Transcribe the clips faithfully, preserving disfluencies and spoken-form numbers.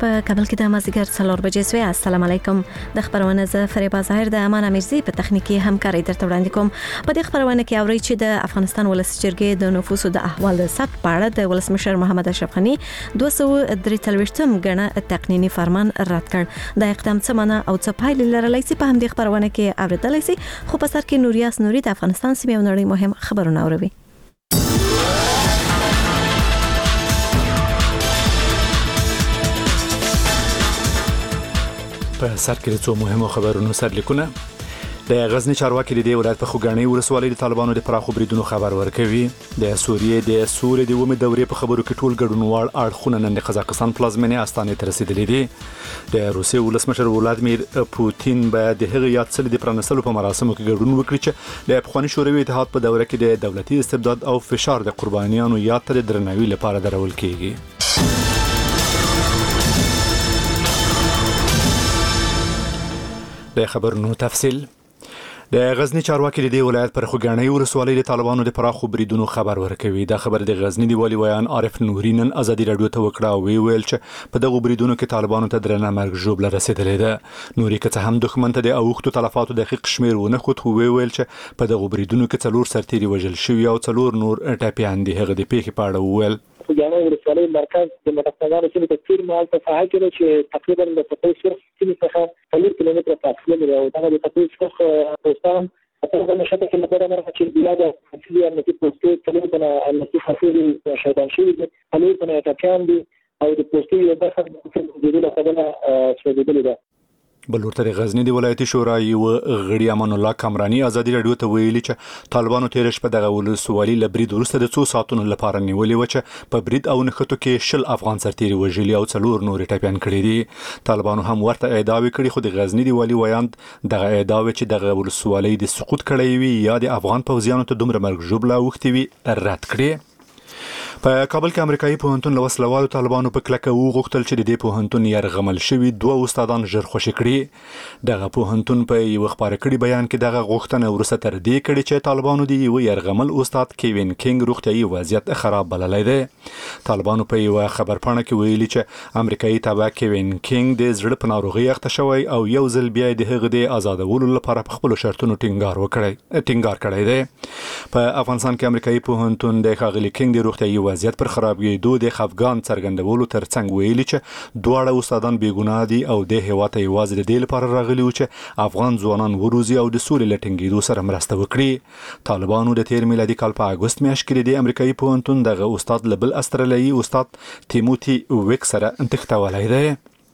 په کابل کې د مازیګر څلور بجې سوی. السلام علیکم. د خبرونه ز فریبا ظاهر د امان امیرزی په تخنیکی همکاري درته وړاندې کوم. په دې خبرونه کې اوري چې د افغانستان ولس جرګې د نفوسو د احوال د ثبت په اړه د ولسمشر محمد اشرف غني دوه سوه درې څلوېښتم غنه تقنینی فرمان رد کړ. د اقدام څه معنا او څه پایلې لرلی سي په همدې خبرونه کې اوریدلی سي. خو په سر کې نوریاس نوري د افغانستان سیمې او نړۍ مهم خبرونه اوروي. په سر کې څو مهمو خبرونو سرلیکونه. د غزنی چارواکي د دې ولایت په خوګانۍ ولسوالۍ د طالبانو د پراخو بریدونو خبر ورکوي. د سوریې د سولې د اومې دورې په خبرو کې ټول ګډونوال اړخونه نن د قزاقستان پلازمینې استانې ته رسیدلي دي. د روسیې ولسمشر ولادیمیر پوتین به د هغې یاد څلي د پرانستلو په مراسمو کې ګډون وکړي چې د پخواني شوروي اتحاد په دوره کې د دولتي استبداد او فشار د قربانیانو یاد ته د درناوي لپاره درول کیږي. د خبرونو تفصیل. د غزنی چارواکي د دې ولایت پر خوګانۍ ولسوالۍ د طالبانو د پراخو بریدونو خبر ورکوي. دا خبر د غزنی دی والي ویان عارف نوري نن ازادي رادیو ته وکړه او ویل چې په دغه بریدونو کې طالبانو ته درنه مرګ ژوبله رسیدلې ده. نوري که څه هم دښمن ته د اوښتو تلفاتو دقیق شمیر ونه خود خو ویل چې په دغه بریدونو کې څلور سرتیري وژل شوي او څلور نور ټپیان دي. هغه د پیښې په اړه وویل خوګانۍ ولسوالۍ مرکز د مدرسه‌ګانو سیمې ته تیر مهال په ساحه کې ده چې تقریبا د تپې سرخ سیمې څخه څلور کیلومتره فاصله لري او دغه د تپې سرخ پوستان په نشته کې لپاره مرکه چې بیا د اصلي امنیتي پوسټې څلور نه امنیتي خاصې شهیدان شوي دي، څلور نه ټپیان دي او د پوسټې یو برخه د دې لپاره سوځېدلې ده. بل ورته د غزنی د ولایتي شورا یو غړي امان الله کامرانی ازادي رادیو ته ویلي چې طالبانو تیر شپه دغه ولسوالۍ له برید وروسته د څو ساعتونو لپاره نیولې و چې په برید او نښتو کې شل افغان سرتیري وژلي او څلور نور ټپیان کړي دي. طالبانو هم ورته ادعاوې کړي خو د غزنی د والي ویاند دغه ادعاوې چې دغه ولسوالۍ د سقوط کړی وي یا د افغان پوځیانو ته دومره مرګ ژوبله اوښتې وي رد کړي. په کابل کې امریکایي پوهنتون له وسلوالو طالبانو په کلکه وغوښتل چې د دې پوهنتون یرغمل شوي دوه استادان ژر خوشي کړي. دغه پوهنتون په یو خبري کړي بیان کې دغه غوښتنه ورسته تر دې کړي چې طالبانو د یو یرغمل استاد کیوین کینګ روغتیايي وضعیت خراب بللی دی. طالبانو په یو خبرپاڼه کې ویلي چې امریکایي تابع کیوین کینګ د زړه په ناروغي اخته شوی او یو ځل بیا د هغه د آزادولو لپاره په خپل شرطونو ټینګار وکړي ټینګار کړی دی. په افغانستان کې امریکایي پوهنتون د ښاغلي کینګ د روغتیايي وضعیت پر خرابېدو د خفګان څرګندولو ترڅنګ ویلي چې دواړه استادان بې ګناه دي او د هېواد ته یوازې د دې لپاره راغلي وو چې افغان ځوانان وروزي او د سولې له ټینګېدو سره مرسته وکړي. طالبانو د تیر میلادي کال په اګوست میاشت کې د امریکایي پوهنتون دغه استاد له بل استرالیایي استاد تیموتی ویک سره انتخابولی دی.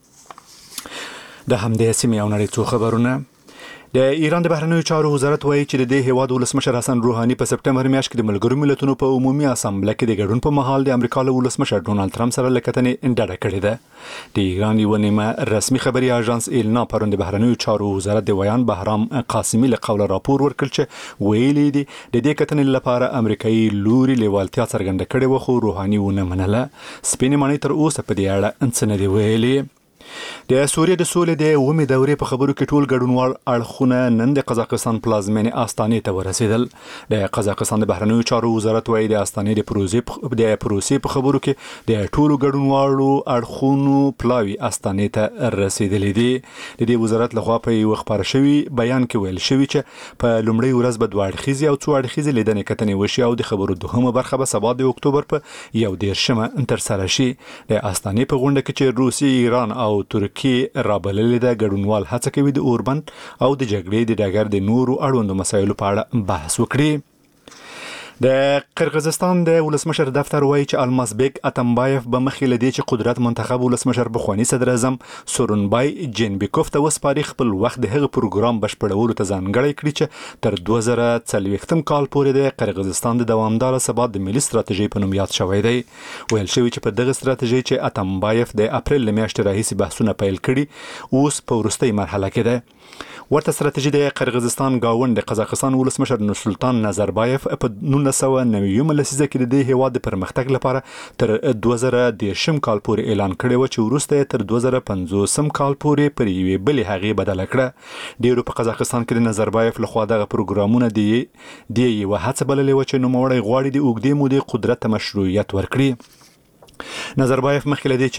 د همدې سیمې او نړۍ څو خبرونه. د ایران د بهرنیو چارو وزارت وایي چې د دې هیواد ولسمشر حسن روحاني په سپټمبر میاشت کې د ملګرو ملتونو په عمومي اسامبله کې د ګډون په مهال د امریکا له ولسمشر ډونالد ټرمپ سره له کتنې ډډه کړې ده. د ایران یو نیمه رسمي خبري اژانس ایلنا پرون د بهرنیو چارو وزارت د ویان بهرام قاسمي له قوله راپور ورکړ چې ویلي دي د دې کتنې لپاره امریکایي لوري لیوالتیا څرګنده کړې و خو روحاني ونه منله. سپینې ماڼۍ تر اوسه په دې اړه څه نه دي ویلي. د سوریې د سولې د اومې دورې په خبرو کې ټول ګډونوال اړخونه نن د قزاقستان پلازمینې استانې ته ورسېدل. د قزاقستان د بهرنیو چارو وزارت وایي د استانې د پروژې د پروسې په خبرو کې د ټولو ګډونوالو اړخونو پلاوي استانې ته رسېدلې دي. د دې وزارت لخوا په یو خبر شوی بیان کې ویل شوی چې په لومړۍ ورځ به دوه اړخیزې او څو اړخیزې لیدنې کتنې وشي او د خبرو دوهمه برخه به سبا د اکتوبر په یو دېرشمه ترسره شي. د استانې په غونډه کې چې روسیې، ایران او ترکیه رابللې ده ګډونوال هڅه کوي د اوربند او د جګړې د ډګر د نورو اړوندو مسایلو په اړه بحث وکړي. د قرغیزستان د ولسمشر دفتر وایي چې المازبیک اتمبایف به مخکې له دې چې قدرت منتخب ولسمشر پخواني صدر اعظم سورونبای جینبیکوف ته وسپاري خپل وخت د هغه پروګرام بشپړولو ته ځانګړی کړي چې تر دوه زره څلوېښتم کال پورې د قرغیزستان د دوامداره ثبات د ملي ستراتیژۍ په نوم یاد شوی دی. ویل شوی چې په دغه ستراتیژۍ چې اتمبایف د اپریل له میاشتې راهیسې بحثونه پیل کړي اوس په وروستۍ مرحله کې ده. ورته ستراتیژي د قرغیزستان گاوند د قزاقستان ولسمشر نورسلطان نظربایف په نولس سوه نوي لسیزه کې د دې هیواد د پرمختګ لپاره تر دوه زره دېرشم کال پورې اعلان کړی و چې وروسته تر دوه زره پنځوسم کال پورې پر یوې بلې هغې بدله کړه. ډیرو په قزاقستان کې د نظربایف لخوا دغه پروګرامونه دی دی یوه هڅه بللې و چې نوموړی غواړي د اوږدې مودې قدرت ته مشروعیت ورکړي. نظربایف مخکې له دې چې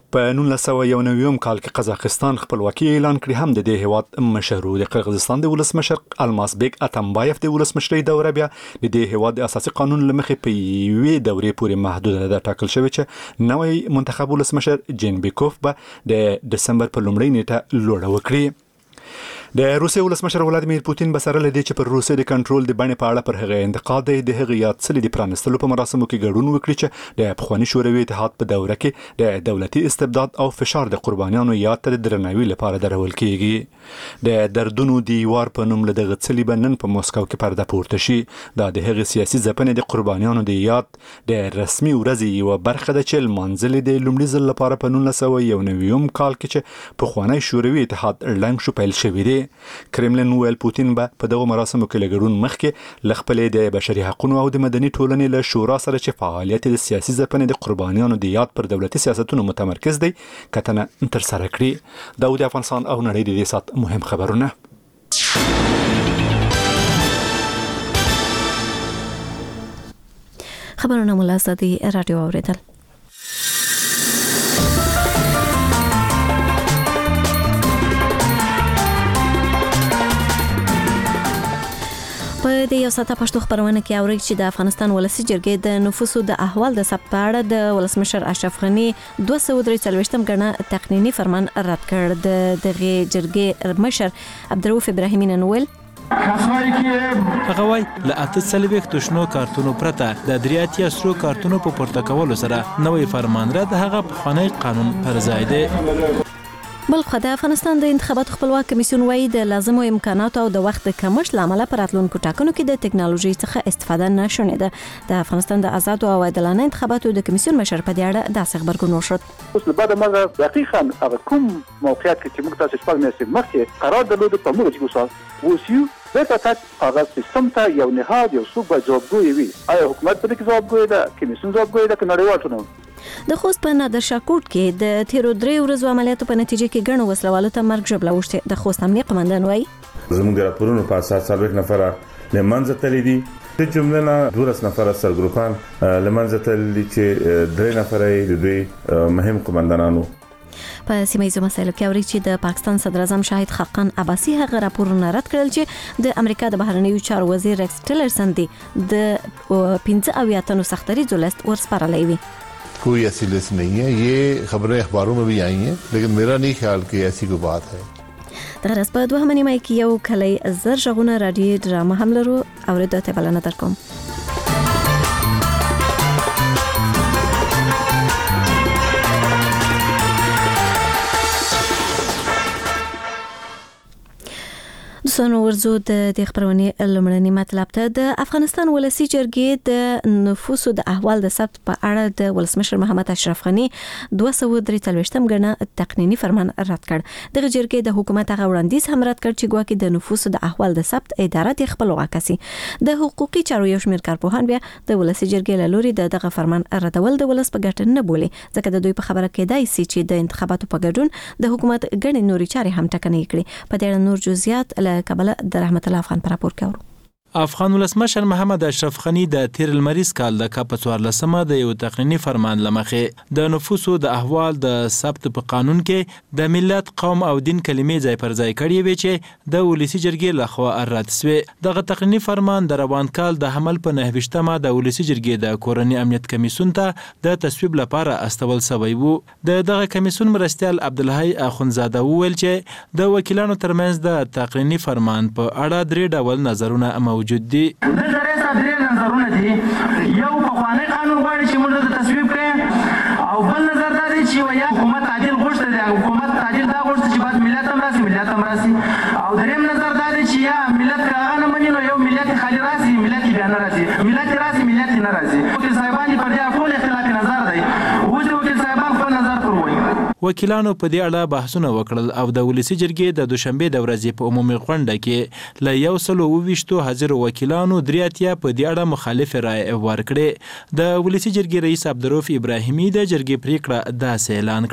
په نولس سوه یو نوي کال کې قزاقستان خپلواکي اعلان کړې. هم د دې هیواد مشر د قرغیزستان د ولسمشر المازبیک اتمبایف د ولسمشرۍ دوره بیا د دې هیواد د اساسي قانون لمخې په یوې دورې پورې محدوده ده ټاکل شوې چې نوی منتخب ولسمشر جینبیکوف به د دسمبر په لومړۍ نیټه لوړه وکړي. د روسیې ولسمشر ولادیمیر پوتین به سره لدی چې پر روسیې د کنټرول د بڼې په اړه پر هغه انتقاد دی د هغه یاد سلی د پرانستلو په مراسمو کې ګډون وکړي چې د افغاني شوروي اتحاد په دوره کې د دولتي استبداد او فشار د قربانیانو یاد تر درناوي لپاره درول کیږي. د دردونو دیوار په نوم له دغه سلی بنن په مسکو کې پرده پورته شي. دا د هغه سیاسي ځپنې د قربانیانو د یاد د رسمي ورځې یو برخه ده چې منځل د لومړي ځل لپاره په نولس سوه یو نوي کال کې چې په خوانی شوروي اتحاد لنګ شو پیل شوی دی. کرملین ویل پوتین به په دغه مراسمو کې لګړون مخکې لخپلې د بشري حقوقو او د مدني ټولنې له شورا سره چې فعالیت د سیاسي ځپنې د قربانیانو د یاد پر دولتي سیاستونو متمرکز دی کتنه تر سره کړي. دا د افغانستان او نړۍ د دې سات مهم خبرونه. خبرونه مولا سادي رادیو اوریدل. په دې یو ساعته پښتو خبرونه کې اوري چې د افغانستان ولسی جرګې د نفوسو د احوال د ثبت په اړه د ولسمشر اشرف غنی دوه سوه درې څلوېښتم ګڼه تقنینی فرمان رد کړ. د دغه جرګې مشر عبدالرؤف ابراهیمي ننویل هغه وای له اته څلوېښتو شنو کارتونو پرته د درې اتیا سرو کارتونو په پورته کولو سره نوی فرمان رد هغه پخوانی قانون پر ځای دی. بل خو د افغانستان د انتخاباتو خپلواک کمیسیون وايي د لازمو امکاناتو او د وخت د کمښت لامل پر راتلونکو ټاکنو کې د ټکنالوژي څخه استفاده نشونه ده. د افغانستان د آزاد او عادلانه انتخاباتو د کمیسیون مشر په دې اړه داسې خبرګون وشو. اوس بعد ما دقیقاً هغه کوم موقعیت کې موږ تاسو شپږ میاشتې مخکې قرار درلود په موږ چې وسو وسیو د تاسو هغه سیستم ته یو نهاد یو څوک به جوابګوي وي. آیا حکومت په دې کې جوابګوي ده کمیسیون جوابګوي ده کنه ریوټونه؟ د خوست په نادر شاه کوټ کې د تیرو درې ورځو عملیاتو په نتیجه کې ګڼو وسلوالو ته مرګ ژوبله وشته. د خوست امنیه قومندان وایي زموږ د راپورونو په اساس څلوېښت نفره له منځه تللي دي. د جمله نه دولس نفره سرګروپان له منځه تللي چې درې نفره د دوی مهم قومندانانو. په سیمایي مسایلو کې اوري چې د پاکستان صدر اعظم شاهد خاقان عباسي هغه راپورونه رد کړل چې د امریکا د بهرنیو چارو وزیر ریکس ټیلرسن دی د پنځه اویا تنو سختریزو لیست ورسپارلی وي. कोई ऐसी लिस्ट नहीं है. ये खबरें अखबारों में भी आई हैं लेकिन मेरा नहीं ख्याल कि ऐसी कोई बात है. درس په دوه منیمه کې یو کلی زر ژغونه رادیو ډرامه هم لرو اوریدو ته بلنه درکوم. دوستانو ورزو د د خبرونې لمړنی مطلب ته د افغانستان ولسی جرګې د نفوسو د احوال د ثبت په اړه د ولسمشر محمد اشرف غنی دوه سوه درې څلوېښتم ګڼه تقنینی فرمان رد کړ. دغه جرګې د حکومت هغه وړاندیز هم رد کړ چې ګواکې د نفوسو د احوال د ثبت اداره د خپل واکسي. د حقوقي چارو یو شمېر کارپوهان بیا د ولسی جرګې له لوري د دغه فرمان ردول د ولس په ګټه نه بولي ځکه د دوی په خبره کې دی چې د انتخاباتو په ګډون د حکومت ګڼې نوري چارې هم ټکنۍ کړي. په دې اړه نور جزئیات له کابل د رحمت الله افغان پر راپور کاوه. افغان ولسمشر محمد اشرف غنی د تیر المریز کال د کاپ څوارلسمه د یو تقنینی فرمان لمخې د نفوسو د احوال د ثبت په قانون کې د ملت قوم او دین کلمې ځای پر ځای کړي وي چې د ولسی جرګې لخوا رد شوې. دغه تقنینی فرمان د روان کال د حمل په نهه ویشتمه د ولسی جرګې د کورنۍ امنیت کمیسیون ته د تصویب لپاره استول شوی وو. د دغه کمیسیون مرستیال عبدالحی اخونزاده وویل چې د وکیلانو ترمنځ د تقنینی فرمان په اړه درې ډول نظرونه موجود دي. د درې درې نظرونه دي. یو په قانوني قانون غواړي چې موږ د تصویب کړي او بل نظر دا دی چې یا حکومت عادل غوښته دی حکومت عادل دا غوښته چې باید ملت هم راسي ملت هم راسي او دریم نظر دا دی چې یا ملت هغه نه مني نو یو ملت خالي راسي ملت بیا نه راسي ملت راسي ملت نه راسي. وکیل صاحبان پر دې ټول اختلاف نظر دی. وځي وکیل صاحبان خپل نظر پر وایي. وکیلانو په دې اړه بحثونه وکړل او د ولسی جرګې د دوشنبه د ورځې په عمومي غونډه کې له یو سل او ویشتو حاضر وکیلانو درې اتیا په دې اړه مخالف رائے ورکړې. د ولسی جرګې رئیس عبدالرؤف ابراهیمي د جرګې پریکړه داسې اعلان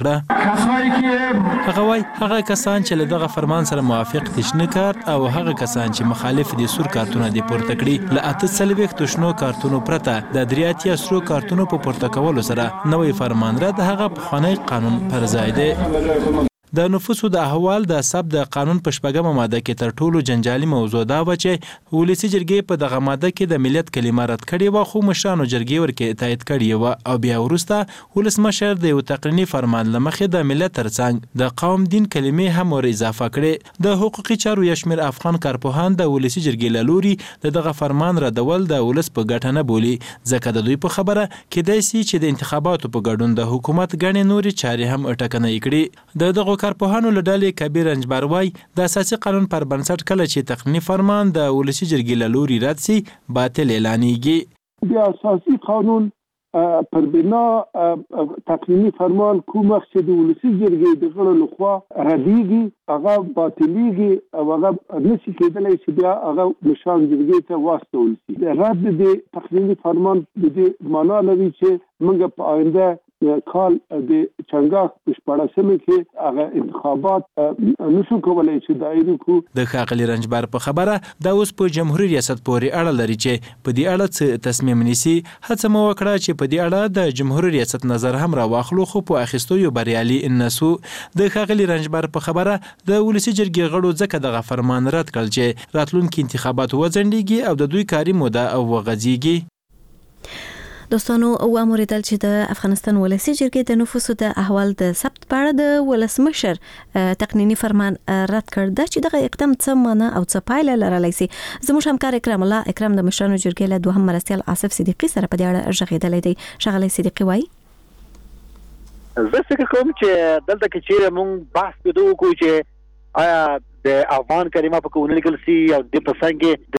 کړه. هغه وایي هغه کسان چې له دغه فرمان سره موافق دي شنه کارت او هغه کسان چې مخالف دي سور کارتونه دي پورته کړي. له اته څلوېښتو شنو کارتونو پرته د درې اتیا سرو کارتونو په پورته کولو سره نوی فرمان را د هغه پخوانی قانون پر ځای دی. د نفوسو د احوال د ثبت د قانون په شپږمه ماده کې تر ټولو جنجالي موضوع دا و چې ولسی جرګې په دغه ماده کې د ملت کلمه رد کړې وه، خو مشرانو جرګې ورکې تایید کړې وه او بیا وروسته ولسمشر د یو تقنیني فرمان له مخې د ملت ترڅنګ د قوم دین کلمې هم ور اضافه کړې. د حقوقي چارو یو شمېر افغان کارپوهان د ولسی جرګې له لوري د دغه فرمان ردول د ولس په ګټه نه بولي، ځکه د دوی په خبره کېدای سي چې د انتخاباتو په ګډون د حکومت ګڼې نورې چارې هم اټکنۍ کړي. د دغو کارپوهانو له ډلې کبیر رنجبر وایي د اساسي قانون پر بنسټ کله چې تقنیني فرمان د ولسي جرګې له لوري رد سي باطل اعلانېږي. د اساسي قانون پر بنا تقنیني فرمان کوم وخت چې د ولسي جرګې د غړو لخوا ردیږي هغه باطلیږي او هغه نشي کېدلی چې بیا هغه مشران جرګې ته واستول شي. د رد د تقنیني فرمان د دې معنا لري چې موږ په آینده کال د چنګاښ په شپاړسمه کې هغه انتخابات نشو کولای چې دایره کو. د ښاغلي رنجبر په خبره دا اوس په جمهوریت ریاست پورې اړه لري چې په دې اړه څه تصمیم نیسي. هڅه مو وکړه چې په دې اړه د جمهوریت ریاست نظر هم راواخلو، خو په اخیستو یو بریالي نسو. د ښاغلي رنجبر په خبره د ولسي جرګې غړو ځکه دغه فرمان رد کړل چې راتلونکي انتخابات وځنډېږي او د دوی کاري موده وغځېږي. دوستانو او امریدل چې د افغانستان ولسی جرګې د نفوسو د احوال د ثبت په اړه د ولسمشر تقنینی فرمان رد کړ دا چې دغه اقدام څه معنا او څه پایله لرلی سي. زموږ همکار اکرام الله اکرام د مشرانو جرګې له دوهم مرستیال آصف صدیقي سره په دې اړه ژغېدلی دی. ښاغلی صدیقي وایي زه فکر کوم چې دلته کې چیرې مونږ بحث پیدا وکړو چې آیا د افغان کلمه په کې ونلیکل سي او د په څنګ کې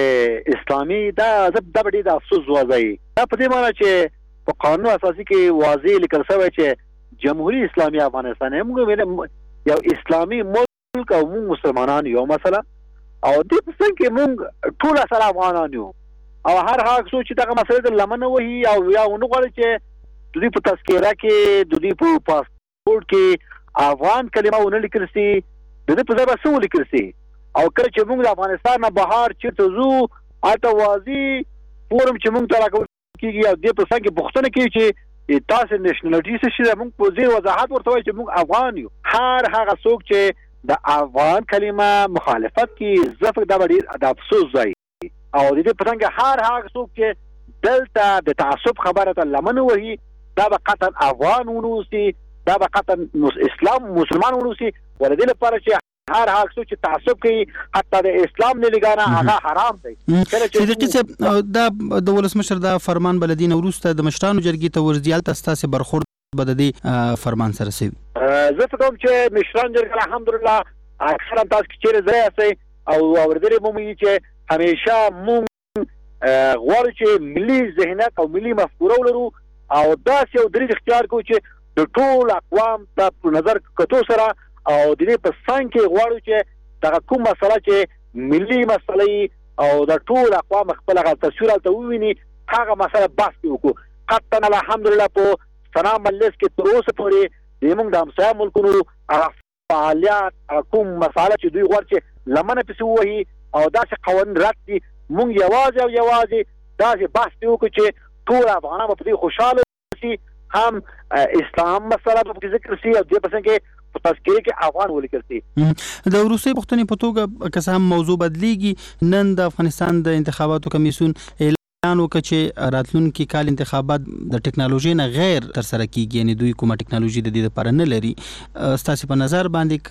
اسلامي دا د بډې د افسوس وځي. دا په دې معنی چې په قانون اساسي کې واضح لیکل شوی چې جمهوریت اسلامي افغانستان موږ یو اسلامي ملک او موږ مسلمانان یو مثلا او د په څنګ کې موږ ټول سره افغانان یو او هر هغه څوک چې دغه مسله د لمنه وهي او یا ونه غواړي چې د دې په تذکره کې د دې په پاسپورت کې افغان کلمه ونه لیکل سي د دې په ځای به څه ولیکل سي او کله چې موږ د افغانستان نه بهر چیرته ځو هلته واضح فورم چې موږ ته راکول کېږي او دې په څنګ کې پوښتنه کوي چې تاسو نېشنلټي څه شي موږ په ځای وضاحت ورته وایي چې موږ افغان یو. هر هغه څوک چې د افغان کلمه مخالفت کوي زه فکر دا به ډېر د افسوس ځای او د دې په څنګ هر هغه څوک چې دلته د تعصب خبره ته لمنه وهي دا به قطعا افغان ونوسي، دا به قطعا اسلام مسلمان ونوسي. ولدې لپاره چې هر هغه څوک چې تعصب کوي حتی د اسلام نه لګانه هغه حرام دی. صدیقي صاحب دا د ولسمشر دا فرمان بلدین وروسته د مشرانو جرګې ته ورځيال تاسو برخورد به د دې فرمان سره سي. زه فکر کوم چې مشران جرګه الحمدلله اکثرا تاسو کې چیرې ځای اسي او اوریدلې مو چې همیشه مونږ غواړو چې ملي ذهنیت او ملي مفکوره ولرو او داسې یو دریځ اختیار کوو چې د ټول اقوام په نظر کتو سره او د دې په څنګ کې غواړو چې دغه کوم مسله چې ملي مسله او د ټول اقوام خپل هغه تصویر ته وویني هغه مسله بحث وکړو. قطعا الحمدلله په سنا مجلس کې تر اوسه پورې زموږ د همسایه ملکونو هغه فعالیت کوم مسله چې دوی غواړي چې لمنه پسې ووهي او داسې قوانین رد کړي موږ یوازې او یوازې داسې بحث وکړو چې ټول افغانان په دې خوشحاله شي، هم اسلام مسله په ذکر شي او دې په څنګ کې په تذکره کې افغان ولیکل شي. د وروستۍ پوښتنې په توګه که څه هم موضوع بدلیږي، نن د افغانستان د انتخاباتو کمیسیون اعلان وکړ چې راتلونکي کال انتخابات د ټکنالوژي نه غیر تر سره کیږي، یعنی دوی کومه ټکنالوژي د دې لپاره نه لري. ستاسو په نظر باندې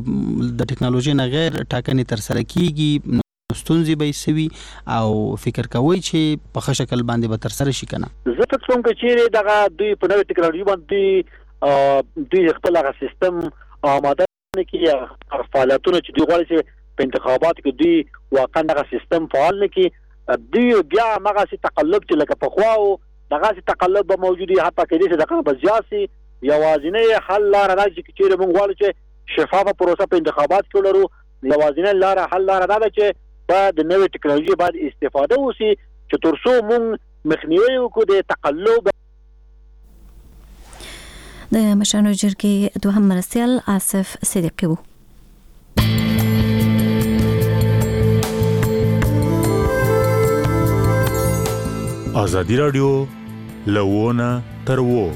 ک د ټکنالوژي نه غیر ټاکنې تر سره کیږي ستونزې به سوي او فکر کوي چې په ښه شکل باندې به تر سره شي کنه؟ زه فکر کوم چې دغه دوی په نوې ټکنالوژي باندې دوی خپل هغه سیستم آماده کړي، فعالیتونه چې دوی غواړي چې په انتخاباتو کې دوی واقعا دغه سیستم فعال کړي، دوی بیا هغه سي تقلب چې لکه پخوا و دغه سي تقلب به موجود وي، حتی کېدای شي دغه به زیات سي یوازینی حل لار راځي چې موږ غواړو چې شفافه پروسه په انتخابات کې ولرو. یوازینی لار حل لار دا ده چې بعد نوې ټکنالوژي بعد استفاده وشي چې ترڅو موږ مخنیوي وکړو د تقلب. د مشرانو جرګې دوهم مرستیال آصف صدیقی وو. ازادي رادیو لوونه تر وو.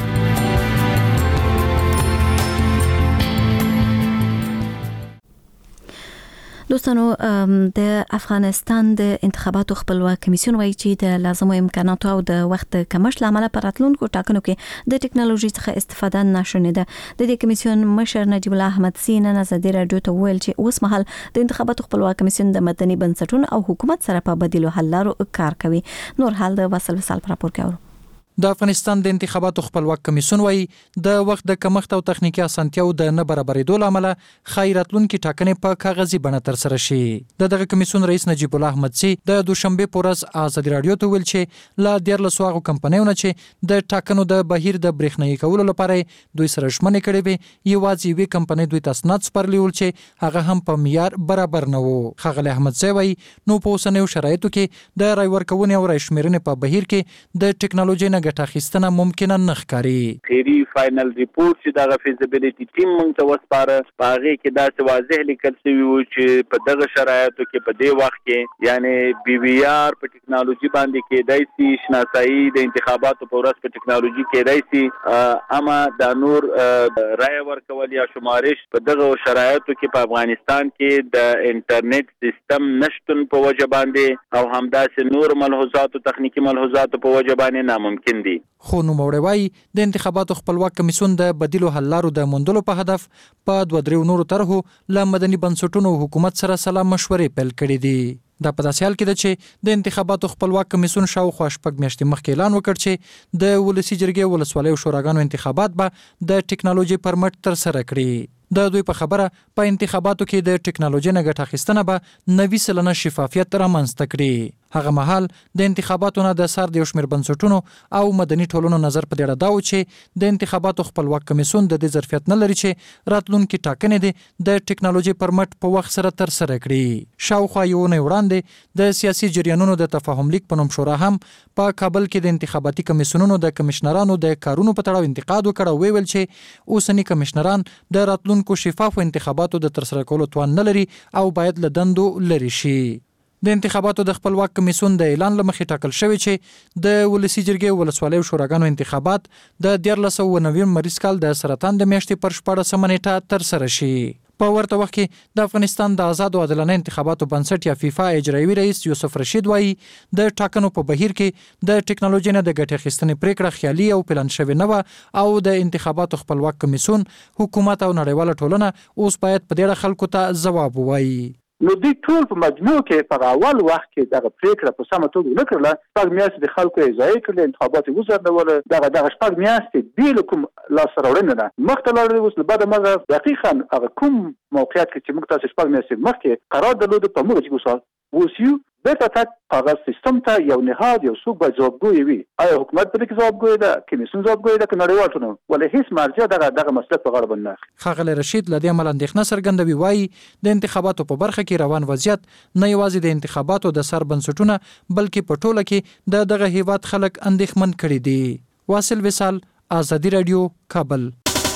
دوستانو د افغانستان د انتخاباتو خپلواک کمیسیون وایي چې د لازمو امکاناتو او د وخت کمښت لامل پر راتلونکو ټاکنو کې د ټکنالوژي څخه استفاده نشونه ده. د دې کمیسیون مشر نجیب الله احمد سین نن ازادي رادیو ته ویل چې اوس مهال د انتخاباتو خپلواک کمیسیون د مدني بنسټونو او حکومت سره په بدیلو حل لارو کار کوي. نور حال د وصل وصال پر راپور کوي. د افغانستان د انتخاباتو خپلواک کمیسیون وایي د وخت د کمښت او تخنیکی اسانتیاو د نه برابرېدو لامل خیراتلونکو ټاکنې په کاغذي بڼه تر سره شي. د دغه کمیسیون رئیس نجیب الله احمد سي د دوشنبه په ورځ ازادي رادیو ته ویل چې لا ډیر لسواغو کمپنیونه چې د ټاکنو د بهیر د برېښنايي کولو لپاره دوی سره شمنې کړې وي یوازې وی کمپنۍ دوی تاسنات سپارلیول چې هغه هم په معیار برابر نه وو. خغل احمد سي وایي نو په اوسنیو شرایطو کې د رای ورکونې او رای شمیرنې په بهیر کې د ټکنالوژي نه ګټه اخیستنه ممکنه نه ښکاري. خیری فائنل ریپورت چې دا فیزیبিলিټی ټیم موږ ته وسپاره پاغه کې دا څه واضح لیکل شوی و چې په دغه شرایطو کې په دې وخت کې یعنی بی وی آر په ټکنالوژي باندې کې دای سي شناسایی د انتخاباتو په ورځ په ټکنالوژي کې دای سي اما د نور رای ورکول یا شمارش په دغه شرایطو کې په افغانستان کې د انټرنیټ سیستم نشټون په وجه باندې او همداسې نور ملحوظات او تخنیکی ملحوظات په وجه باندې ناممکن دي. خو نو موړوي د انتخاباتو خپلواک کمیسیون د بدیلو حل لارو د موندلو په هدف په دوه درې نورو طرحو ل مدني بنسټونو حکومت سره سلا مشورې پیل کړې دي. دا په داسې حال کې ده چې د انتخاباتو خپلواک کمیسیون شاوخوا شپږ میاشتې مخکې اعلان وکړ چې د ولسی جرګې ولسوالۍ او شوراګانو انتخابات به د ټکنالوژي پر مټ تر سره کړي. د دوی په خبره په انتخاباتو کې د ټکنالوژي نه ګټه اخیستنه به نوي سلنه شفافیت رامنځته کړي. هغه مهال د انتخاباتو نه د سر د شمیر بنسټونو او مدني ټولنو نظر په دې اړه دا و چې د انتخاباتو خپلواک کمیسیون د دې ظرفیت نه لري چې راتلونکي ټاکنې دي د ټکنالوژي پر مټ په وخت سره تر سره کړي. شاوخوا یو نه وړاندې د سیاسي جریانونو د تفاهم لیک په نوم شورا هم په کابل کې د انتخاباتي کمیسیونونو د کمشنرانو د کارونو په تړاو انتقاد وکړ او ویل چې اوسنی کمشنران د راتلونکو شفاف انتخاباتو د تر سره کولو توان نه لري او باید له دندو لري شي. د انتخاباتو د خپلواک کمیسیون د اعلان لمخې ټاکل شوی چې د ولسی جرګې ولسوالۍ او شوراګانو انتخابات د دیارلس سوه نوي مریض کال د سرطان د میاشتې پر شپاړسمه نیټه تر سره شي. په ورته وخت کې د افغانستان د آزاد او عادلانه انتخاباتو بنسټ یا فیفا اجرایوي رئیس یوسف رشید وایي د ټاکنو په بهیر کې د ټکنالوژي نه د ګټې اخیستنې پریکړه خیالي او پلان شوې نه و او د انتخاباتو خپلواک کمیسیون حکومت او نړیواله ټولنه اوس باید په دې اړه خلکو ته ځواب ووایي. نو دوی ټول په مجموع کې په اول وخت کې دغه پریکړه په سمه توګه ونه کړله. شپږ میاشتې د خلکو ځای کړل انتخابات وزرنول دغه دغه شپږ میاشتې بیل کوم لاس راوړنه نه مخته لاړل. اوس له بعد مغه دقیقاً هغه کوم موقعیت کې چې موږ تاسو شپږ میاشتې مخکې قرار درلود په موږ چې وسو وسیو بیرته تک هغه سیستم ته یو نهاد یو څوک به جوابګوی وي. آیا حکومت په دې کې جوابګوی ده کمیسیون جوابګوی ده که نړیوال ټولنه ولې هیڅ مرجع دغه دغه مسله په غاړه باندې نه. خغل رشید لدی عمل اندېښنه څرګندوي وایي د انتخاباتو په برخه کې روان وضعیت نه یوازې د انتخاباتو د سر بنسټونه بلکې په ټوله کې د دغه هیواد خلک اندېښمن کړي دي. واصل وصال ازادي رادیو کابل.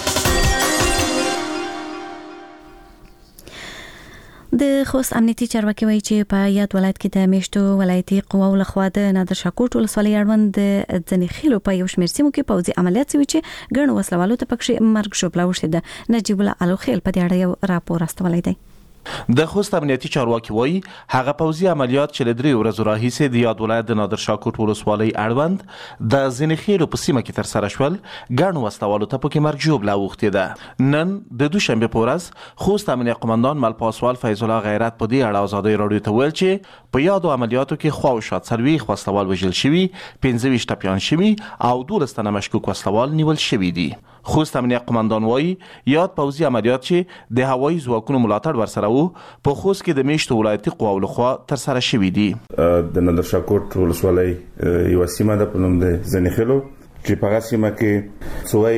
د خوست امنیتي چارواکي وایي چې په یاد ولایت کې د میشتو ولایتي قواو لخوا د نادر شاه کوټ ولسوالۍ اړوند د ځنې خېلو په یو شمېر سیمو کې پوځي عملیات شوي چې ګڼو وسلوالو ته پکښې مرګ ژوبله اوښتې ده. نجیب الله الوخیل په دې اړه یو راپور استولی دی. د خوست امنیتي چارواکي وایي هغه پوځي عملیات چې له درې ورځو راهیسې د یاد ولایت د نادر شاه کوټ ولسوالۍ اړوند د ځینې خیلو په سیمه کې ترسره شول ګڼو وسلوالو ته پکې مرګ ژوبله اوښتې ده. نن د دوشنبې په ورځ خوست امنیه قمندان ملپاسوال فیض الله غیرت په دې اړه ازادۍ راډیو ته ویل چې په یادو عملیاتو کې خواوشا څلوېښت وسلوال وژل شوي پنځه ویشت ټپیان شوي او دولس تنه مشکوک وسلوال نیول شوي دي. خوست امنیه قمندان وایي یاد پوځي عملیات چې د هوایي ځواکونو ملاتړ ورسره وو په خوست کې د میشتو ولایتي قواو لخوا ترسره شوي دي. د نادر شاه کوټ ولسوالۍ یوه سیمه ده په نوم د ځنې خېلو چې په هغه سیمه کې سوی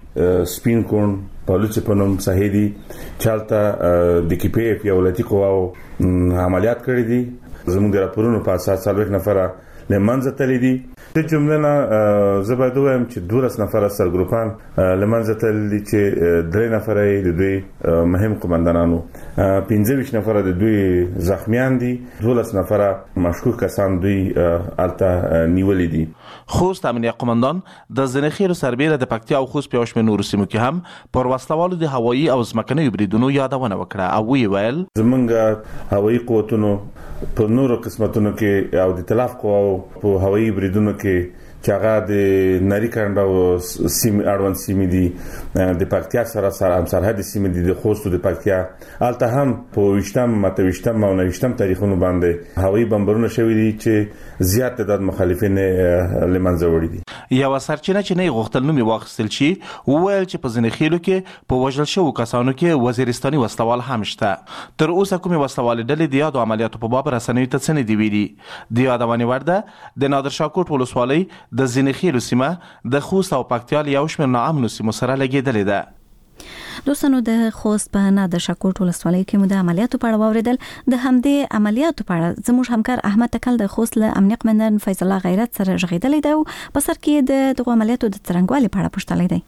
سپین کون پالوچ پنوم سهیدی چالتا د کی پی اف یولتی قواو عملیات کړی دي زموږ د راپورونو په اساس څلور نفره لمنځه تللی دي د جمله نه زبادو هم چې دولس نفره سرګروپان لمنځه تللی چې درې نفره د دوی مهم قومندانانو پنځه نفره د دوی زخمیان دي دولس نفره مشکوک کسان دوی الته نیولې دي. خوست امنیه قومندان د زنخیر سربېره د پکتیا او خوست په شمه نور سیمو کې هم پر وسلوالو د هوایي او ځمکني بریدونو یادونه وکړه او وی ویل زمونږ هوایي قوتونو په نورو قسمتونو کې او د تلاف قواو په هوایي بریدونو کې چې هغه د نری کانډا او سیم اړوند سیمې دي د پکتیا سره سره هم سرحد سیمې دي د خوست د پکتیا الته هم په وشتم متوشتم او نوشتم تاریخونو باندې هوایي بمبارونه شوي دي چې زیات تعداد مخالفین لمنځه وړي دي. یو سرچینه چې نه غوښتل نوم واخیستل شي وویل چې په ځنخېلو کې په وژل شوو کسانو کې وزیرستاني وسلوال هم شته. تر اوسه کومې وسلوال ډلې د یادو عملیاتو په باب رسنیو ته څه نه دی ویلي. د یادونې وړ ده د نادر شاه کوټ ولسوالۍ د زنخېلو سیمه د خوست او پکتیا یو شمېر ناامنو سیمو سره لګېدلې ده. دوستانو د خوست په نادر شاه کوټ ولسوالۍ کې مو د عملیاتو په اړه واوریدل. د همدې عملیاتو په اړه زموږ همکار احمد تکل د خوست له امنیه قومندان فیض الله غیرت سره ژغېدلی دی او په سر کې د دغو عملیاتو د څرنګوالي په اړه پوښتلی دی.